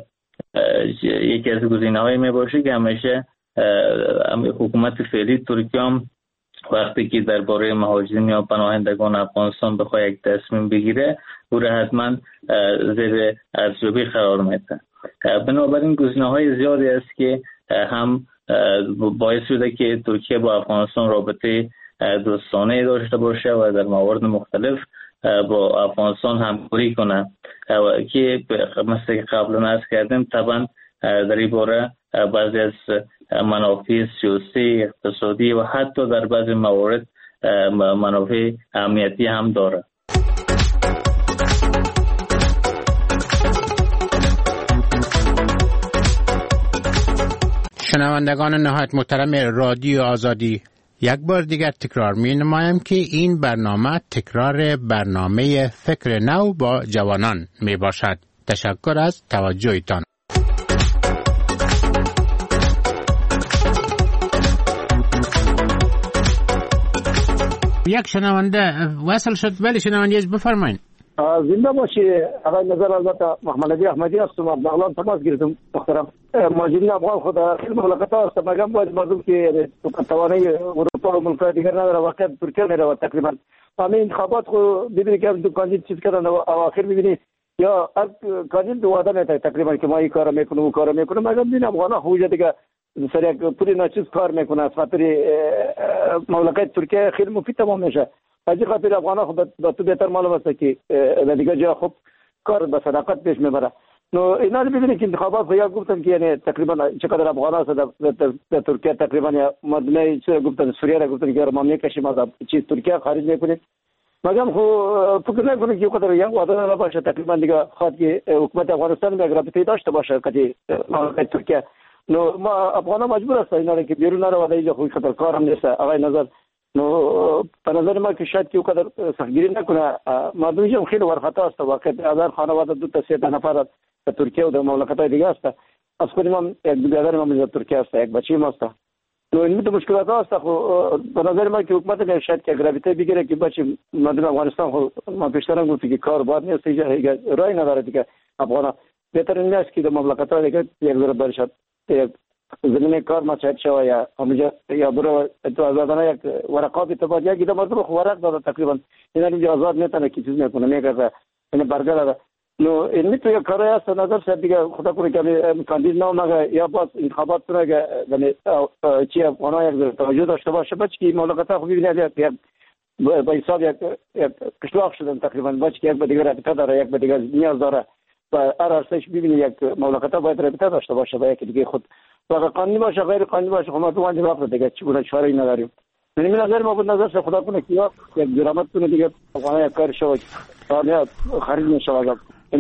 از گزینه‌هایی می باشه که همیشه حکومت فعلی ترکیه هم وقتی که درباره مهاجرین یا پناهندگان افغانستان بخواد یک تصمیم بگیره او را حتما زیر ارزیابی قرار میده. بنابراین گزینه‌های زیادی است که هم باعث شده که ترکیه با افغانستان رابطه دوستانه داشته باشه و در موارد مختلف با افغانستان همکاری کنه که مثل که قبلا عرض کردیم طبعا در این باره بعضی از منافع سیاسی، اقتصادی و حتی در بعضی موارد منافع امنیتی هم داره. شنوندگان نهایت محترم رادیو آزادی، یک بار دیگر تکرار می نمایم که این برنامه تکرار برنامه فکر نو با جوانان می باشد. تشکر از توجهتان. یک شنونده وصل شد. ولی شنونده بفرمایید. زنده باشی آقای نظر. البته محمد علی احمدی هستم. از بغلان تماس گرفتم محترم. ماجرین افغان خود خیلی مملکت هست. مگم باید مردم که توانایی اروپا و ملک‌های دیگر نداره واقعا ترکیه میره تقریبا. همین انتخابات خود ببینید که دو کاندید چیز کردن و آخر ببینید یا هر کاندید دو وعده میده تقریبا که ما این کارو میکنم اون کارو میکنم. مگم ببین افغانا خوجه دیگه سر یک پولی ناچیز کار میکنه. از خاطر مملکت ترکیه خیلی مفید تمام میشه. از این خاطر افغانا خود با تو بهتر معلوم است که دیگه جا خوب کار به صداقت پیش میبره. نو اینا رو ببینید که انتخابات یا گفتن که یعنی تقریبا چقدر افغانا هست در ترکیه تقریبا یا مردم چه گفتن سوریه را گفتن که ما میکشیم از چیز ترکیه خارج میکنیم. مگم خو فکر نکنید که قدر یک وعده نباشه تقریبا دیگه خواهد که حکومت افغانستان یک رابطه داشته باشه که مملکت ترکیه. نو ما افغانا مجبور است اینا که بیرون نرو و اینجا خوی خطر کار هم نیست. آقای نظر نو به نظر ما که شاید که قدر سختگیری نکنه. مردمی هم خیلی ورخطا است. واقعا هزار خانواده دو تا سه تا نفر در ترکیه و در مملکت‌های دیگه است. از خودم هم یک برادر ما در ترکیه است. یک بچه‌م است. نو این تو مشکلات است. خو به نظر ما که حکومت نه شاید که گراویته بگیره که بچه مردم افغانستان خو ما پیشترم گفت که کار باید نیست. رای نداره دیگه. افغانا بهتر نیست که در مملکت‌های دیگه یک ذره برشد زمینه کار مساعد شوه یا همونجا یا برو تو آزادانه یک ورقات تباد یا گیده مردم خو ورق داده تقریبا اینا اینجا آزاد میتونه که چیز میکنه میگرده این برگرده. نو این تو یک کاری هست نظر شد دیگه خدا کنه که کاندید نو مگه یا باز انتخابات کنه یعنی چی افغانا یک توجه داشته باشه بچه که مملکت‌ها خوب ببینید یک با حساب یک قشلاق شدن تقریبا بچه که یک به دیگه رابطه داره یک به دیگه نیاز داره و هر ارسش ببینید یک مملکت‌ها باید رابطه داشته باشه با یکی دیگه خود واقعا قانونی باشه غیر قانونی باشه خب ما تو وانجه وقت دیگه چگونه چاره نداریم. یعنی من نظر ما بود نظر سے خدا کنه که یک درآمد کنه دیگه افغان‌ها یک کار شو یا خرید نشه واقعا.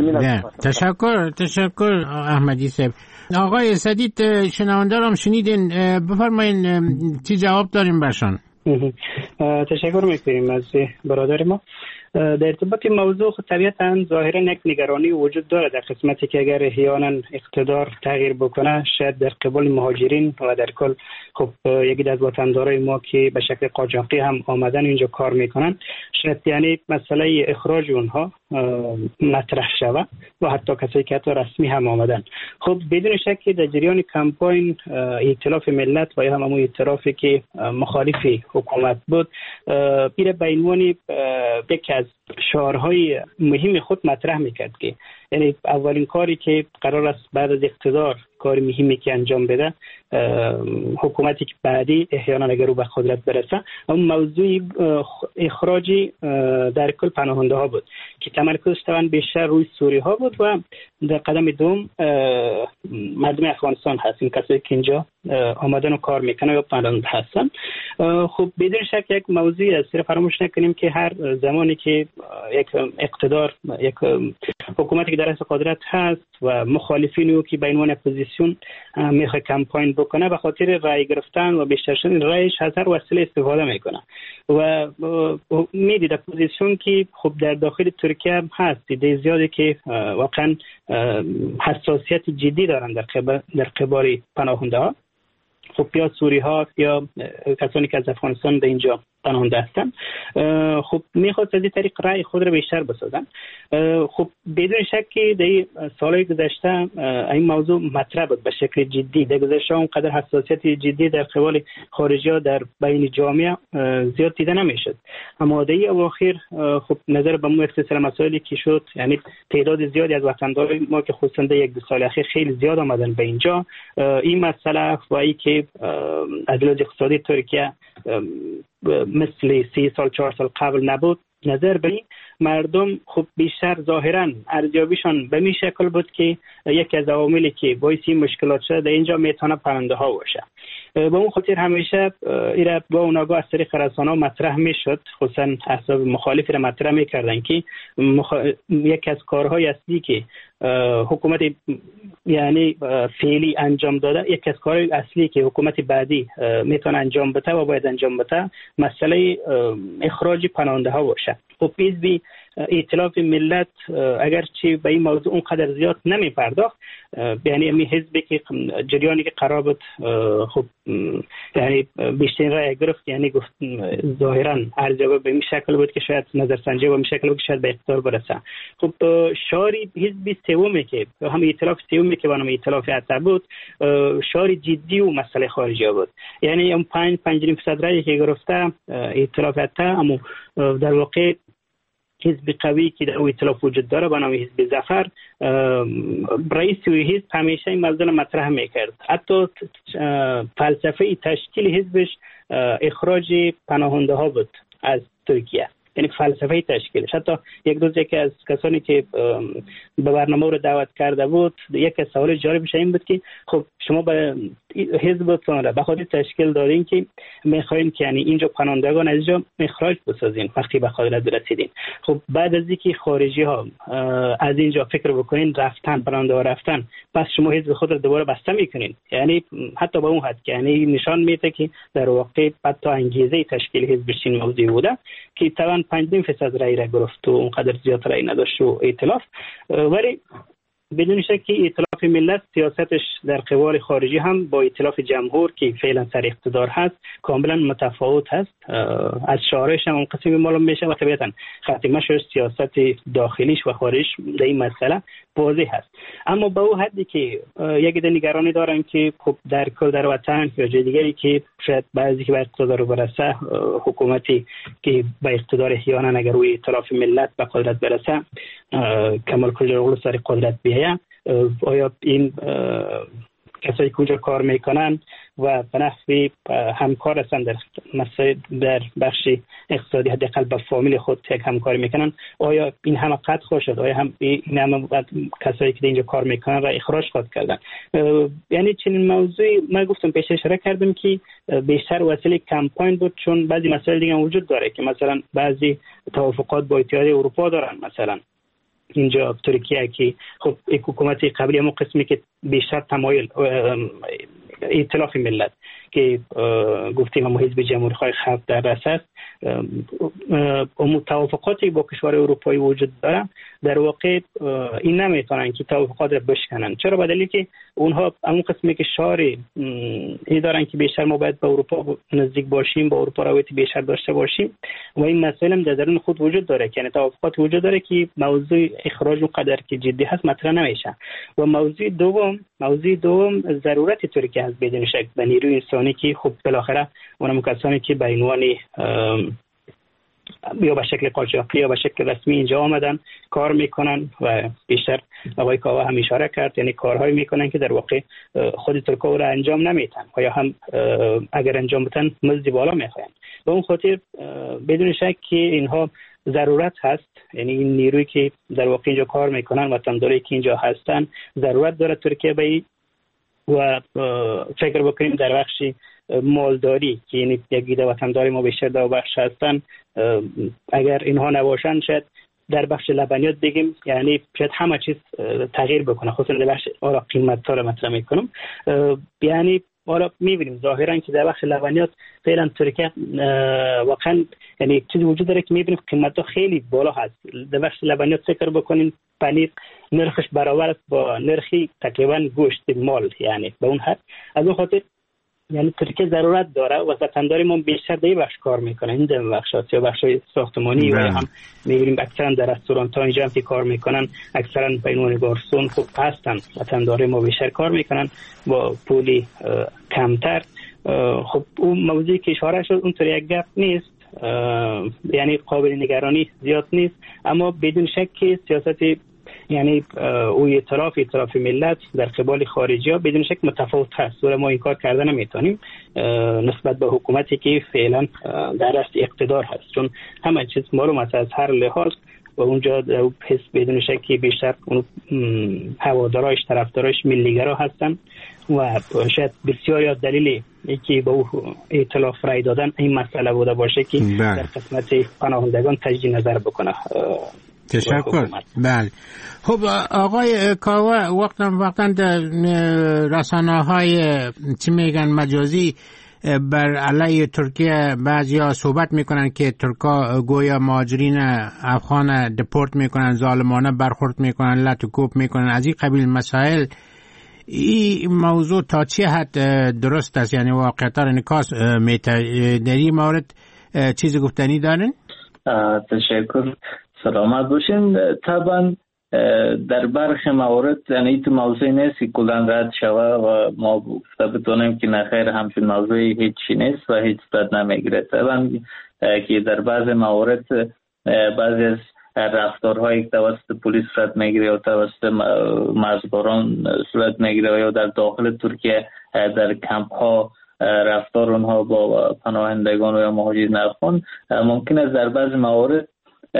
تشکر احمدی صاحب. آقای سدید شنونده رو شنیدین بفرمایین چی جواب داریم برشان. تشکر میکنیم از برادر ما. در ارتباط موضوع طبیعتاً ظاهراً یک نگرانی وجود داره در قسمتی که اگر احیانا اقتدار تغییر بکنه شاید در قبال مهاجرین و در کل خب یکی از وطندارای ما که به شکل قاچاقی هم آمدن اینجا کار میکنن شاید یعنی مسئله اخراج اونها مطرح شوه و حتی کسایی که حتی رسمی هم آمدن. خب بدون شک در جریان کمپاین ائتلاف ملت و یا همون ائتلافی که مخالف حکومت بود میره به عنوان یکی از شعارهای مهم خود مطرح میکرد که یعنی اولین کاری که قرار است بعد از اقتدار کار مهمی که انجام بده حکومتی که بعدی احیانا اگر رو به قدرت برسه اون موضوع اخراجی در کل پناهنده ها بود که تمرکزش طبعا بیشتر روی سوری ها بود و در قدم دوم مردم افغانستان هستیم کسایی که اینجا آمدن و کار میکنن یا پناهنده هستن. خب بدون شک یک موضوعی است فراموش نکنیم که هر زمانی که یک اقتدار یک حکومتی که در اصل قدرت هست و مخالفین او که به عنوان اپوزیسیون میخواد کمپاین بکنه به خاطر رای گرفتن و بیشتر شدن رایش از هر وسیله استفاده میکنه و میدید اپوزیسیون که خب در داخل ترکیه هست دیده زیادی که واقعا حساسیت جدی دارن در قبال پناهنده ها خب یا سوری ها یا کسانی که از افغانستان به اینجا پناهنده هستن خب میخواد از این طریق رأی خود را بیشتر بسازن. خب بدون شک که در سالهای گذشته این موضوع مطرح بود به شکل جدی. در گذشته اونقدر حساسیت جدی در قبال خارجی ها در بین جامعه زیاد دیده نمیشد اما در این اواخر خب نظر به یک سلسله مسائلی که شد یعنی تعداد زیادی از وطندار ما که خصوصا در یک دو سال اخیر خیلی زیاد آمدن به اینجا این مسئله و ای که عدالت اقتصادی ترکیه مثل 3 سال 4 سال قبل نبود نظر به مردم خب بیشتر ظاهرا ارزیابیشان به می شکل بود که یکی از عواملی که باعث این مشکلات شده در اینجا میتونه پرنده ها باشه. با اون خاطر همیشه ایره با اوناگاه از طریق رسانه مطرح میشد خصوصا احزاب مخالف را مطرح میکردن که یکی از کارهای اصلی که حکومت یعنی فعلی انجام داده، یک از کارهای اصلی که حکومت بعدی میتونه انجام بده و باید انجام بده مسئله اخراج پناهنده ها باشه. خب حزب ائتلاف ملت اگرچه به این موضوع اونقدر زیاد نمی پرداخت، یعنی این حزبی که جریانی که قرار بود خب یعنی بیشترین رای گرفت، یعنی گفت ظاهرا ارزیابی به این شکل بود که شاید نظرسنجی به این شکل بود که شاید به اقتدار برسه. خب شاری حزب سومی که هم ائتلاف سومی که به نام ائتلاف عطا بود، شاری جدی و مسئله خارجی بود. یعنی اون 5.5% رای که گرفته ائتلاف عطا، اما در واقع حزب قوی که در ائتلاف وجود داره به نام حزب ظفر، رئیس حزب همیشه این موضوع مطرح میکرد. حتی فلسفه تشکیل حزبش اخراج پناهنده ها بود از ترکیه، یعنی فلسفه تشکیلش. حتی یک روز یکی از کسانی که به برنامه رو دعوت کرده بود، یک از سوال جالبش این بود که خب شما به حزبتون را به خاطر تشکیل دادین که میخواین که یعنی اینجا پناهندگان از اینجا اخراج بسازین وقتی به قدرت رسیدین. خب بعد از اینکه خارجی ها از اینجا فکر بکنین رفتن، پناهنده ها رفتن، پس شما حزب خود را دوباره بسته میکنین. یعنی حتی به اون حد که یعنی نشان میده که در واقع حتی انگیزه تشکیل حزبش این موضوع بوده که طبعا 5% رای را گرفت و اونقدر زیاد رای نداشت و ائتلاف. ولی بدون شک که ائتلاف ملت سیاستش در قوال خارجی هم با ائتلاف جمهور که فعلا سر اقتدار هست کاملا متفاوت هست. از شعارش هم اون قسمی معلوم میشه و طبیعتا خاتمه‌اش سیاست داخلیش و خارجیش در این مسئله واضح هست. اما به اون حدی که یک نگرانی دارن که خب در وطن یا جای دیگری که شاید بعضی که به اقتدار برسه، حکومتی که به اقتدار احیانا اگر روی ائتلاف ملت به قدرت برسه، کمال کلی‌اوغلو سر قدرت بیایه، آیا این کسایی که اونجا کار میکنن و به نحوی همکار هستن در بخش اقتصادی، حداقل با فامیل خود یک همکاری میکنن، آیا این همه قطع خواهد شد؟ آیا هم این همه کسایی که اینجا کار میکنن را اخراج خواهد کردن؟ یعنی چنین موضوعی من گفتم پیش اشاره کردم که بیشتر وسیله کمپاین بود، چون بعضی مسائل دیگه وجود داره که مثلا بعضی توافقات با اتحادیه اروپا دارن. مثلا اینجا ترکیه که خب حکومت قبلی همون قسمی که بیشتر تمایل ائتلاف ملت که گفتیم همون حزب جمهوری‌خواه خلق در رأس است، اون توافقاتی با کشور اروپایی وجود داره، در واقع این نمیتونن که توافقات را بشکنن. چرا؟ به دلیلی که اونها همون قسمی که شعاری این دارن که بیشتر ما باید به اروپا نزدیک باشیم، با اروپا روابط بیشتر داشته باشیم و این مسئله هم در درون خود وجود داره که یعنی توافقات وجود داره که موضوع اخراج اون قدر که جدی هست مطرح نمیشه. و موضوع دوم ضرورت ترکیه هست بدون شک به نیروی انسانی که خب بالاخره اونم کسانی که به عنوان یا به شکل قاچاقی یا به شکل رسمی اینجا آمدن کار میکنن و بیشتر آقای کاوه هم اشاره کرد، یعنی کارهایی میکنن که در واقع خود ترکا را انجام نمیتن و یا هم اگر انجام بدن مزد بالا میخواین. به اون خاطر بدون شک که اینها ضرورت هست، یعنی این نیرویی که در واقع اینجا کار میکنن و تنداری که اینجا هستن ضرورت داره ترکیه به و فکر بکنیم در بخش مالداری که یعنی یک وطندار ما بیشتر در بخش هستن، اگر اینها نباشن شاید در بخش لبنیات بگیم یعنی شاید همه چیز تغییر بکنه، خصوصا در بخش قیمت ها رو مطرح میکنم. یعنی ما میبینیم ظاهرا که در بخش لبنیات فعلا ترکیه واقعا یعنی چیزی وجود داره که میبینیم قیمت ها خیلی بالا هست. در بخش لبنیات فکر بکنین پنیر نرخش برابر است با نرخی تقریبا گوشت مال، یعنی به اون حد. از اون خاطر یعنی ترکیه ضرورت داره و وطنداری ما بیشتر در این بخش کار میکنه، این در بخشات یا بخش ساختمانی و هم میبینیم اکثرا در رستوران ها اینجا هم که کار میکنن اکثرا به عنوان گارسون خب هستن، وطنداری ما بیشتر کار میکنن با پولی کمتر. خب اون موضوعی که اشاره شد اونطور یک گپ نیست، یعنی قابل نگرانی زیاد نیست، اما بدون شک که سیاست یعنی او ائتلاف ملت در قبال خارجی ها بدون شک متفاوت هست و ما این کار کردن نمیتونیم نسبت به حکومتی که فعلا در رأس اقتدار هست، چون همه چیز معلوم است از هر لحاظ و اونجا حس بدون شک که بیشتر اون هوادارایش طرفدارایش ملیگرا هستن و شاید بسیاری از دلیلی که به او ائتلاف رای دادن این مسئله بوده باشه که در قسمت پناهندگان تجدید نظر بکنه. تشکر. بله خب آقای کاوه، وقتا رسانه‌های چی میگن مجازی بر علیه ترکیه بعضیا صحبت میکنن که ترکا گویا مهاجرین افغان دپورت میکنن، ظالمانه برخورد میکنن، لط و کوب میکنن، از این قبیل مسائل. این موضوع تا چه حد درست است؟ یعنی واقعیت را انعکاس میده؟ در این مورد چیز گفتنی دارین؟ تشکر، سلامت باشین. طبعا در برخی موارد یعنی تو موضوع نیست که کلان رد شوه و ما بتونیم که نخیر همچون موضوعی هیچی نیست و هیچ صورت نمیگیره. طبعا که در بعض موارد بعضی از رفتارهایی که توسط پلیس صورت میگیره یا توسط مرزباران صورت میگیره یا در داخل ترکیه در کمپ ها رفتار اونها با پناهندگان و یا مهاجرین افغان ممکن است در بعض موارد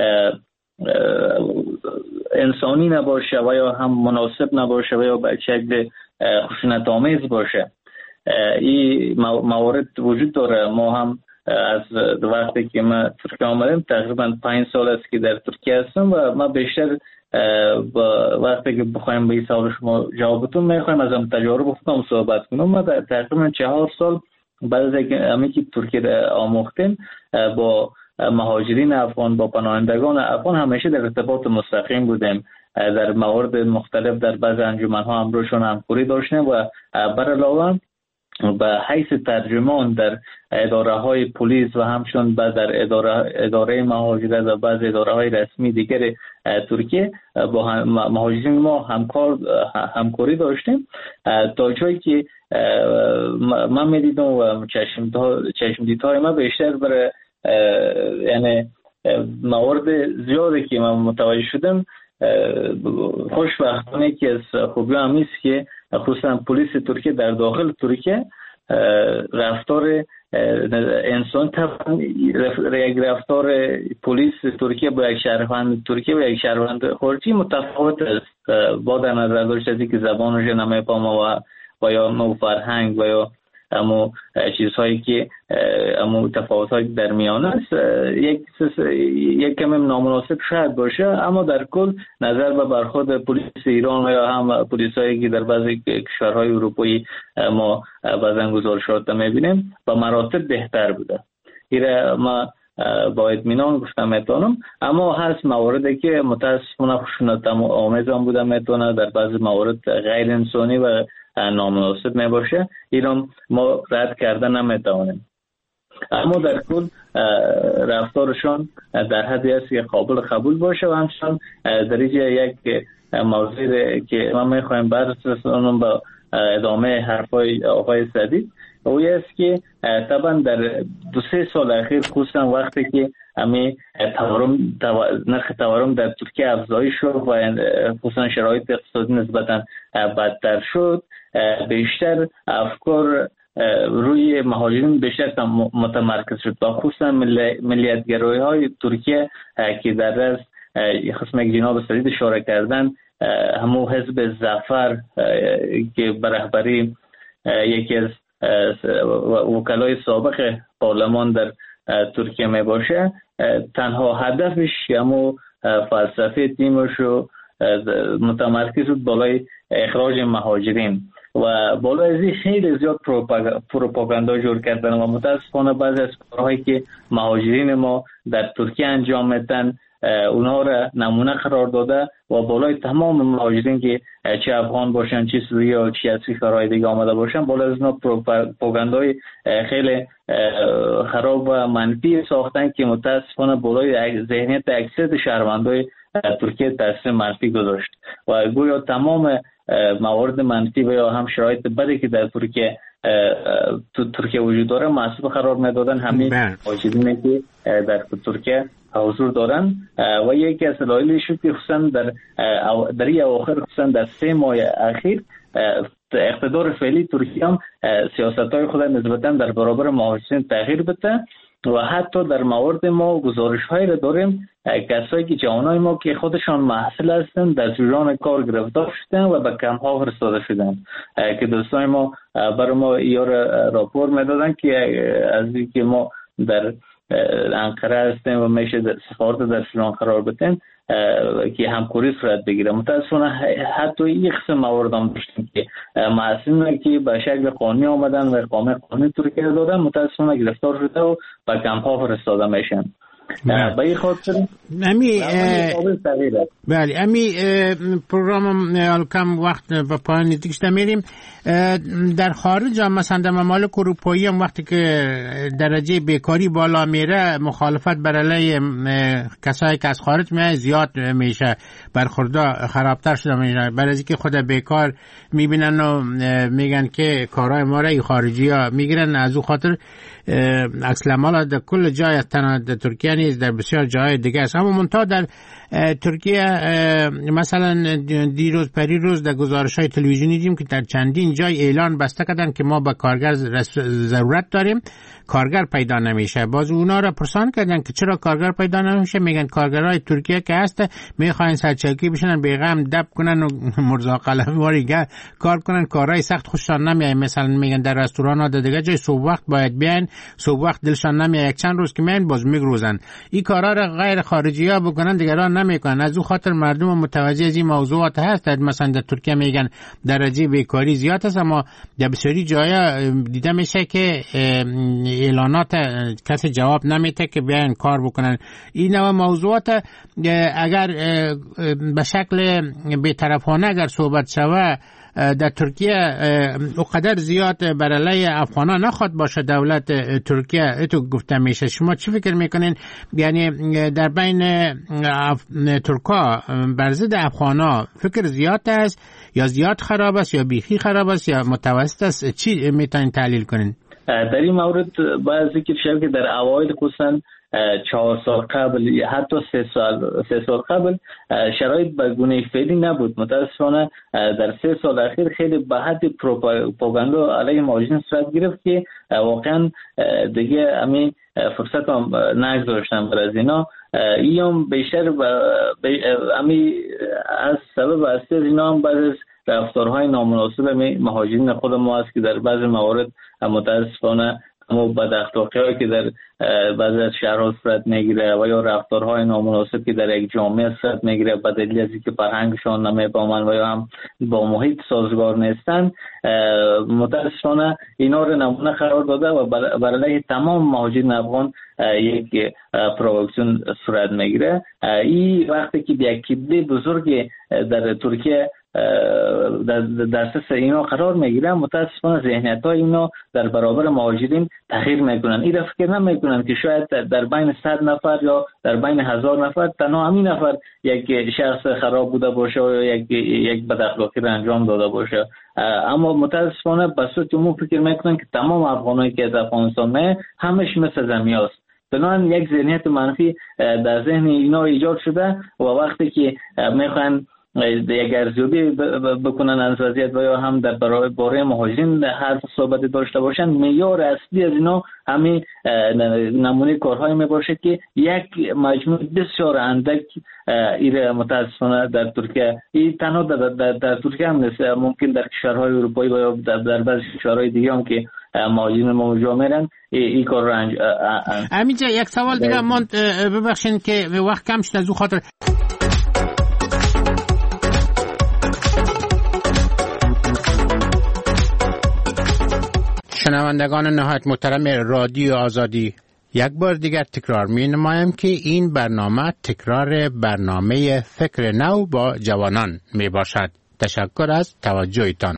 انسانی نباشه و یا هم مناسب نباشه و یا به شکل خشونت آمیز باشه. این موارد وجود داره. ما هم از وقتی که ما ترکیه آمدیم تقریبا 5 سال است که در ترکیه هستم و ما بیشتر وقتی که بخوایم به این سوال شما جواب بدم میخوایم از هم تجارب خودم صحبت کنم. ما تقریبا 4 سال بعد از اینکه ترکیه آموختیم با مهاجرین افغان، با پناهندگان افغان همیشه در ارتباط مستقیم بودیم. در موارد مختلف در بعض انجمن‌ها همراهشون همکاری داشتیم و بر علاوه به حیث ترجمان در اداره‌های پلیس و همچنین در اداره مهاجرت و بعض اداره‌های رسمی دیگر ترکیه با مهاجرین ما همکاری داشتیم تا جایی که من می‌دیدم و چشم‌دیدهای ما بیشتر برای یعنی موارد زیادی که من متوجه شدم. خوشبختانه که از خوبی هم نیست که خصوصا پلیس ترکیه در داخل ترکیه رفتار انسان طبعا یک رفتار پلیس ترکیه با یک شهروند ترکیه و یک شهروند خارجی متفاوت است با در نظر داشته ازی که زبانش نمیفهمه و یا نو فرهنگ و یا اما چیزهایی که اما تفاوت‌های در میان است یک کمی نامناسب شاید باشه، اما در کل نظر به برخورد پلیس ایران و یا هم پلیسایی که در بعضی کشورهای اروپایی ما بعضا گزارشات میبینیم به مراتب بهتر بوده. ایره ما با اطمینان گفتم میتونم، اما هست مواردی که متاسفانه خشونت آمیز هم بوده میتونه، در بعضی موارد غیر انسانی و نامناسب میباشه، اینو ما رد کردن نمیتوانیم. اما در کل رفتارشون در حدی است که قابل قبول باشه و همچنان در یک موضوع که ما میخوایم برسونم با ادامه حرفای آقای سدید و است که طبعا در 2-3 سال اخیر خصوصا وقتی که نرخ تورم در ترکیه افزایش شد و خصوصا شرایط اقتصادی نسبتا بدتر شد، بیشتر افکار روی مهاجرین بیشتر متمرکز شد و خصوصا ملیت‌گرایی های ترکیه که در از قسم یک جناب سدید اشاره کردن همو حزب ظفر که به رهبری یکی از وکلای سابق پارلمان در ترکیه می باشه، تنها هدفش همو فلسفه تیمشو متمرکز بود بالای اخراج مهاجرین و بالای از این خیلی زیاد پروپاگاندا جور کردن و متاسفانه بعضی از کارهایی که مهاجرین ما در ترکیه انجام میدن اونها را نمونه قرار داده و بالای تمام مهاجرین که چه افغان باشن چه سوری یا چه از کشورهای دیگه آمده باشن بالای از اونها پروپاگاندای خیلی خراب و منفی ساختن که متاسفانه بالای ذهنیت اکثر شهروندای ترکیه تاثیر منفی گذاشت و گویا تمام موارد منفی و یا هم شرایط بدی که در ترکیه وجود داره محسوب قرار میدادن همین مهاجرینی که در ترکیه حضور دارن و یکی از دلایلش که خصوصا در این اواخر خصوصا در 3 ماه اخیر اقتدار فعلی ترکیه هم سیاست‌های خود نسبتاً در برابر مهاجرین تغییر بده و حتی در موارد ما گزارش‌هایی را داریم کسایی که جوانای ما که خودشان محصل هستند در جریان کار گرفتار شدن و به کمپ‌ها فرستاده شدن که دوستان ما برای ما راپور میدادن که از اینکه ما در انقره هستیم و میشه سفارت در شیلان قرار بدیم که همکاری صورت بگیره. متاسفانه حتی این قسم موارد هم داشتیم که محصولین که به شکل قانونی آمدن و اقامه قانونی ترکیه دادن متاسفانه گرفتار شده و به کمپ ها فرستاده میشن. به این خاطر بله امی پروگرام کم وقت به پایان نزدیک میریم. در خارج هم مثلا در ممالک اروپایی هم وقتی که درجه بیکاری بالا میره مخالفت بر علیه کسایی که از خارج میاد زیاد میشه، برخوردها خرابتر شده میشه، برای اینکه خود بیکار میبینن و میگن که کارهای ما را خارجی ها میگیرن. از او خاطر عکس العمل در کل جای تنها در ترکیه نیست، در بسیار جای دیگه است. اما منتها در ترکیه مثلا دیروز پریروز در گزارش‌های تلویزیونی دیدیم که در چندین جای اعلان بسته کردن که ما به کارگر ضرورت داریم، کارگر پیدا نمیشه. باز اونا را پرسان کردن که چرا کارگر پیدا نمیشه، میگن کارگرای ترکیه که هست میخواین سرچکی بشنن، بیغم دب کنن و مرزا قلم واریگه کار کنن، کارهای سخت خوششان نمیاد. مثلا میگن در رستوران ها دیگه جای صبح وقت باید بیان، صبح وقت دلشان نمیاد، یک چند روز که میان باز میگروزن. این کارا را غیر خارجی ها بکنن، دیگران نمیکنن. از او خاطر مردم متوجه از این موضوعات هست. مثلا در ترکیه میگن درجه بیکاری زیاد است، اما در بسیاری جایا دیده میشه که اعلانات کسی جواب نمیده که بیان کار بکنن. این نوع موضوعات اگر به شکل بی‌طرفانه اگر صحبت شود در ترکیه اونقدر زیاد بر علیه افغانان نخواد باشه دولت ترکیه. تو گفته میشه، شما چی فکر میکنین؟ یعنی در بین ترکا بر ضد افغانا فکر زیاد است یا زیاد خراب است یا بیخی خراب است یا متوسط است؟ چی میتونین تحلیل کنین؟ در این مورد باید ذکر شد که در اوایل خصوصا 4 سال قبل یا حتی 3 سال قبل شرایط به گونه فعلی نبود. متاسفانه در 3 سال اخیر خیلی به حد پروپاگاندا علیه مهاجرین صورت گرفت که واقعا دیگه همین فرصت هم نگذاشتن برای از اینا. این بیشتر همین از سبب اصلی از اینا هم بعد از رفتارهای نامناسب مهاجرین خود ما است که در بعضی موارد متاسفانه اما بد اخلاقی هایی که در بعضی از شهرها صورت میگیره و یا رفتارهای نامناسب که در یک جامعه صورت میگیره به دلیل از اینکه فرهنگشان نمیفهمند و یا هم با محیط سازگار نیستند، متاسفانه اینا رو نمونه قرار داده و بر علیه تمام مهاجرین افغان یک پرووکاسیون صورت میگیره. این وقتی که یک کیبله بزرگ در ترکیه در دسترس اینا قرار میگیرن، متاسفانه ذهنیت های اینا در برابر مهاجرین تغییر میکنن. این را فکر نمیکنن که شاید در بین 100 نفر یا در بین 1000 نفر تنها همین نفر یک شخص خراب بوده باشه و یک بد اخلاقی را انجام داده باشه. اما متاسفانه به صورت عموم فکر میکنن که تمام افغانایی که از افغانستان میان همش مثل زمیاست. بنابراین یک ذهنیت منفی در ذهن اینا ایجاد شده و وقتی که میخوان یک ارزیابی بکنن از وضعیت و یا هم در باره مهاجرین حرف صحبت داشته باشن، معیار اصلی از اینا همین نمونه کارهایی می باشه که یک مجموع بسیار اندک ایره متاسفانه در ترکیه، این تنها در ترکیه هم نیست، ممکن در کشورهای اروپایی و یا در بعضی کشورهای دیگه هم که مهاجرین موجود میرن این کار رو همینجا یک سوال دیگه من ببخشین که وقت کم شد از او خاطر شنوندگان نهایت محترم رادیو آزادی، یک بار دیگر تکرار می نمایم که این برنامه تکرار برنامه فکر نو با جوانان می باشد. تشکر از توجهتان.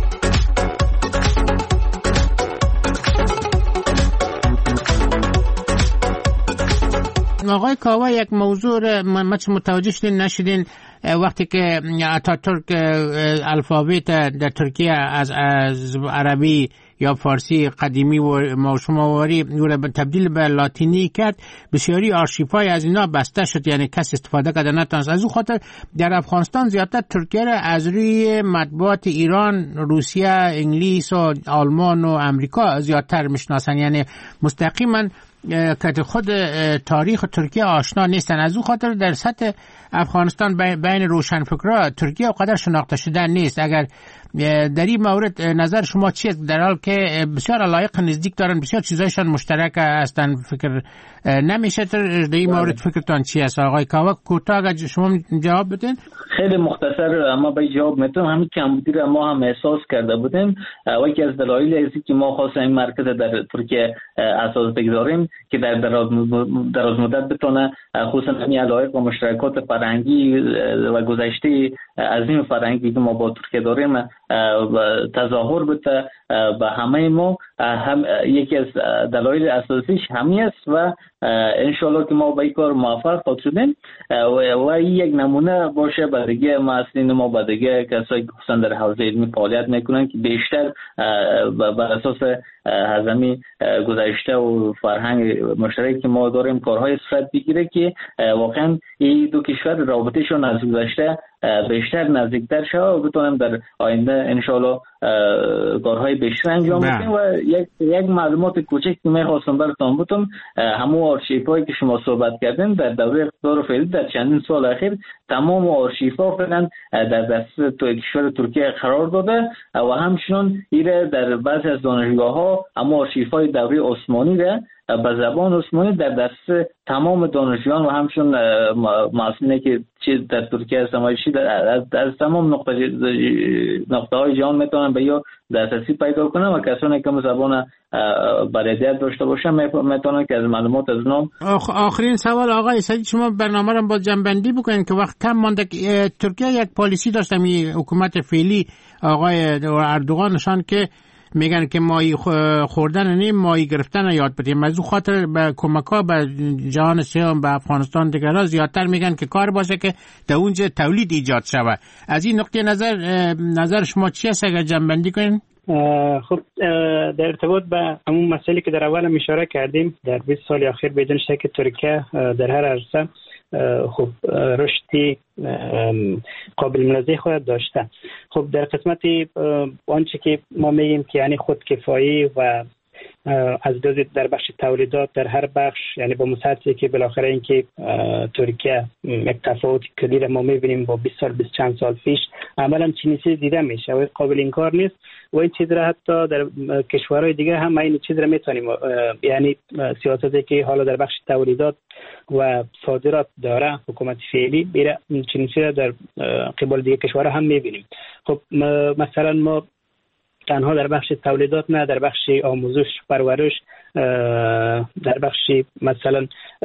آقای کاوا، یک موضوع ما متوجه شدین نشدین وقتی که آتاتورک الفابت در ترکیه از عربی یا فارسی قدیمی و شماواری رو تبدیل به لاتینی کرد، بسیاری آرشیف‌های از اینا بسته شد، یعنی کس استفاده کرده نتونست. از اون خاطر در افغانستان زیادتر ترکیه را از روی مطبوعات ایران، روسیه، انگلیس و آلمان و امریکا زیادتر میشناسن، یعنی مستقیما که خود تاریخ ترکیه آشنا نیستن. از اون خاطر در سطح افغانستان بین روشنفکرها ترکیه اونقدر شناخته شده نیست. اگر در این مورد نظر شما چیه؟ در حال که بسیار علایق نزدیک دارن، بسیار چیزایشان مشترک هستن، فکر نمیشه در این مورد فکرتان چی است آقای کاوه؟ کوتاه اگر شما جواب بدین. خیلی مختصر اما به جواب میتونم. همین کمبودی را ما هم احساس کرده بودیم و یکی از دلایل است که ما خواستیم این مرکز در ترکیه اساس بگذاریم که در دراز مدت بتونه خصوصا همین علایق و مشترکات فرهنگی و گذشته عظیم فرهنگی که ما با ترکیه داریم تظاهر بده به همه ما. هم یکی از دلایل اساسیش همین است و انشالله که ما به این کار موفق خواهد شدیم و یک نمونه باشه برای مسئولین ما، برای کسایی که خصوصا در حوزه علمی فعالیت میکنن که بیشتر بر اساس هزمی گذشته و فرهنگ مشترک که ما داریم کارهای صورت بگیره که واقعا این دو کشور رابطهشون از گذشته بیشتر نزدیکتر شد و بتونیم در آینده انشالله کارهای بیشتر انجام بدیم. و یک معلومات کوچک که میخواستم براتون بگم، همون آرشیف‌هایی که شما صحبت کردین در دوره اقتدار فعلی در چندین سال اخیر تمام آرشیف‌ها فعلا در دست کشور ترکیه قرار داده و همچنین ایره در بعضی از دانشگاه‌ها اما آرشیف‌های دوره عثمانی را به زبان عثمانی در دست تمام دانشجویان و همچنین مسئولینی که چه در ترکیه هستن از تمام نقطه‌های جهان میتونن به یا دسترسی پیدا کنن و کسانی که زبان بلدیت داشته باشن میتونن که از معلومات از نام. آخرین سوال آقای سعید، شما برنامه رو با جنبندی بکنین که وقت کم مانده. ترکیه یک پالیسی داشته، حکومت فعلی آقای اردوغان نشان که میگن که ماهی خوردن نیم ماهی گرفتن یاد بدیم. از اون خاطر به کمک‌ها به جهان سوم، به افغانستان دیگرها زیادتر میگن که کار باشه که در اونجا تولید ایجاد شود. از این نقطه نظر شما چی است اگر جنبندی کنین؟ خب در ارتباط به همون مسئله که در اول اشاره کردیم، در 20 سال اخیر بدون شک ترکیه در هر عرصه خب رشدی قابل ملاحظه خود داشته. خب در قسمت آنچه که ما میگیم که یعنی خودکفایی و از در بخش تولیدات در هر بخش، یعنی با مساعدتی که بالاخره اینکه ترکیه یک تفاوت کلی را ما میبینیم با 20 سال 20 چند سال پیش عملا چنین چیزی دیده میشه و قابل انکار نیست و این چیز را حتی در کشورهای دیگه هم این چیز را میتونیم، یعنی سیاستی که حالا در بخش تولیدات و صادرات داره حکومت فعلی بیره چنین چیزی در قبال دیگه کشورها هم میبینیم. خب مثلا ما تنها در بخش تولیدات نه، در بخش آموزش پرورش، در بخش مثلا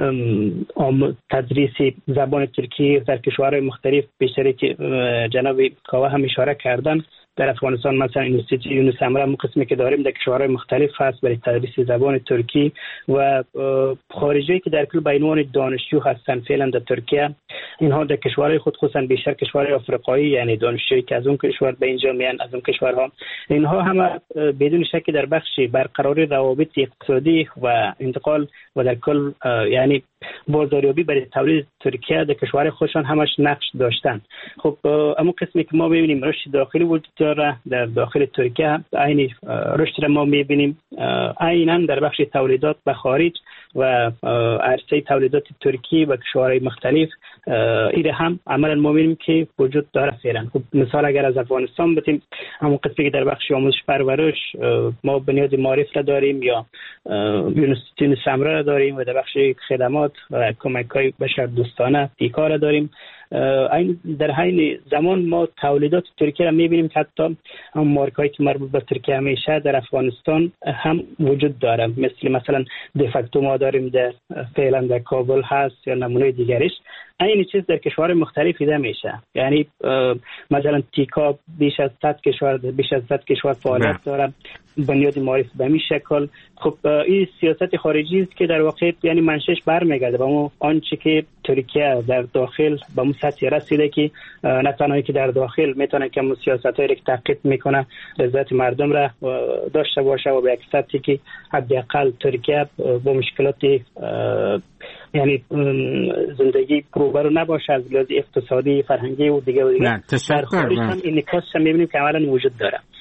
تدریس زبان ترکی در کشورهای مختلف بیشتری که جناب کاوه هم اشاره کردن، در افغانستان مثلا اینستیتوت یونس امره هم قسمی که داریم در کشورهای مختلف هست برای تدریس زبان ترکی و خارجی که در کل به عنوان دانشجو هستن فعلا در ترکیه، اینها در کشورهای خود خصوصا بیشتر کشورهای آفریقایی، یعنی دانشجویی که از اون کشور به اینجا میان از اون کشورها، اینها هم بدون شک در بخش برقراری روابط اقتصادی و انتقال و در کل یعنی بازاریابی برای تولید ترکیه در کشورهای خودشان همش نقش داشتن. خب اما قسمی که ما می‌بینیم رشد داخلی وجود داره در داخل ترکیه، عین رشد را ما می‌بینیم عیناً در بخش تولیدات به خارج و عرصه تولیدات ترکی و کشورهای مختلف ایره هم عملا ما می‌بینیم که وجود داره فعلا. خب مثال اگر از افغانستان بتیم، همون قسمی که در بخش آموزش پرورش ما بنیاد معارف را داریم یا یونس امره را داریم و در بخش خدمات و کمک‌های بشردوستانه تیکا را داریم. در همین زمان ما تولیدات ترکیه را می‌بینیم که حتی هم مارکایی که مربوط به ترکیه همیشه در افغانستان هم وجود داره، مثلا دفکتو ما داریم در فعلا در کابل هست یا نمونه دیگرش. این چیز در کشورهای مختلف دیده میشه، یعنی مثلا تیکا بیش از 100 کشور فعالیت داره بنیاد معارف به این شکل. خب این سیاست خارجی است که در واقع یعنی منشش برمیگرده به اون آنچه که ترکیه در داخل به اون سطحی رسیده که نه تنها که در داخل میتونه که اون سیاست‌هایی که تعقیب میکنه رضایت مردم را داشته باشه و به یک سطحی که حداقل ترکیه با مشکلات یعنی زندگی روبرو نباشه از لحاظ اقتصادی، فرهنگی و دیگه. در خارج هم این نکات می‌بینیم که عملاً وجود داره.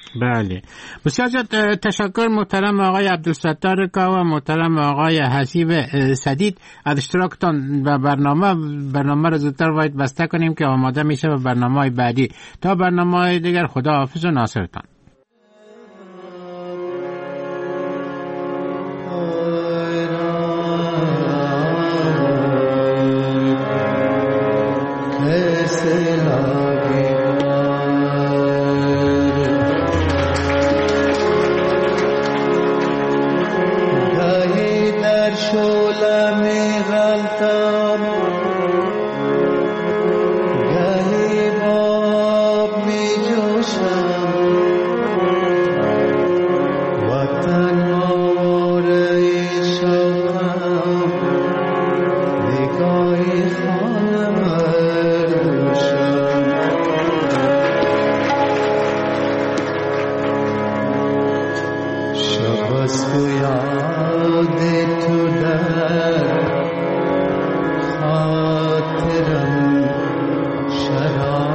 بله، بسیار زیاد تشکر محترم آقای عبدالستار کاوه و محترم آقای حسیب سدید از اشتراکتان و برنامه رو زودتر باید بسته کنیم که آماده میشه به برنامه بعدی. تا برنامه دیگر خدا حافظ و ناصرتان. خاطرم شراب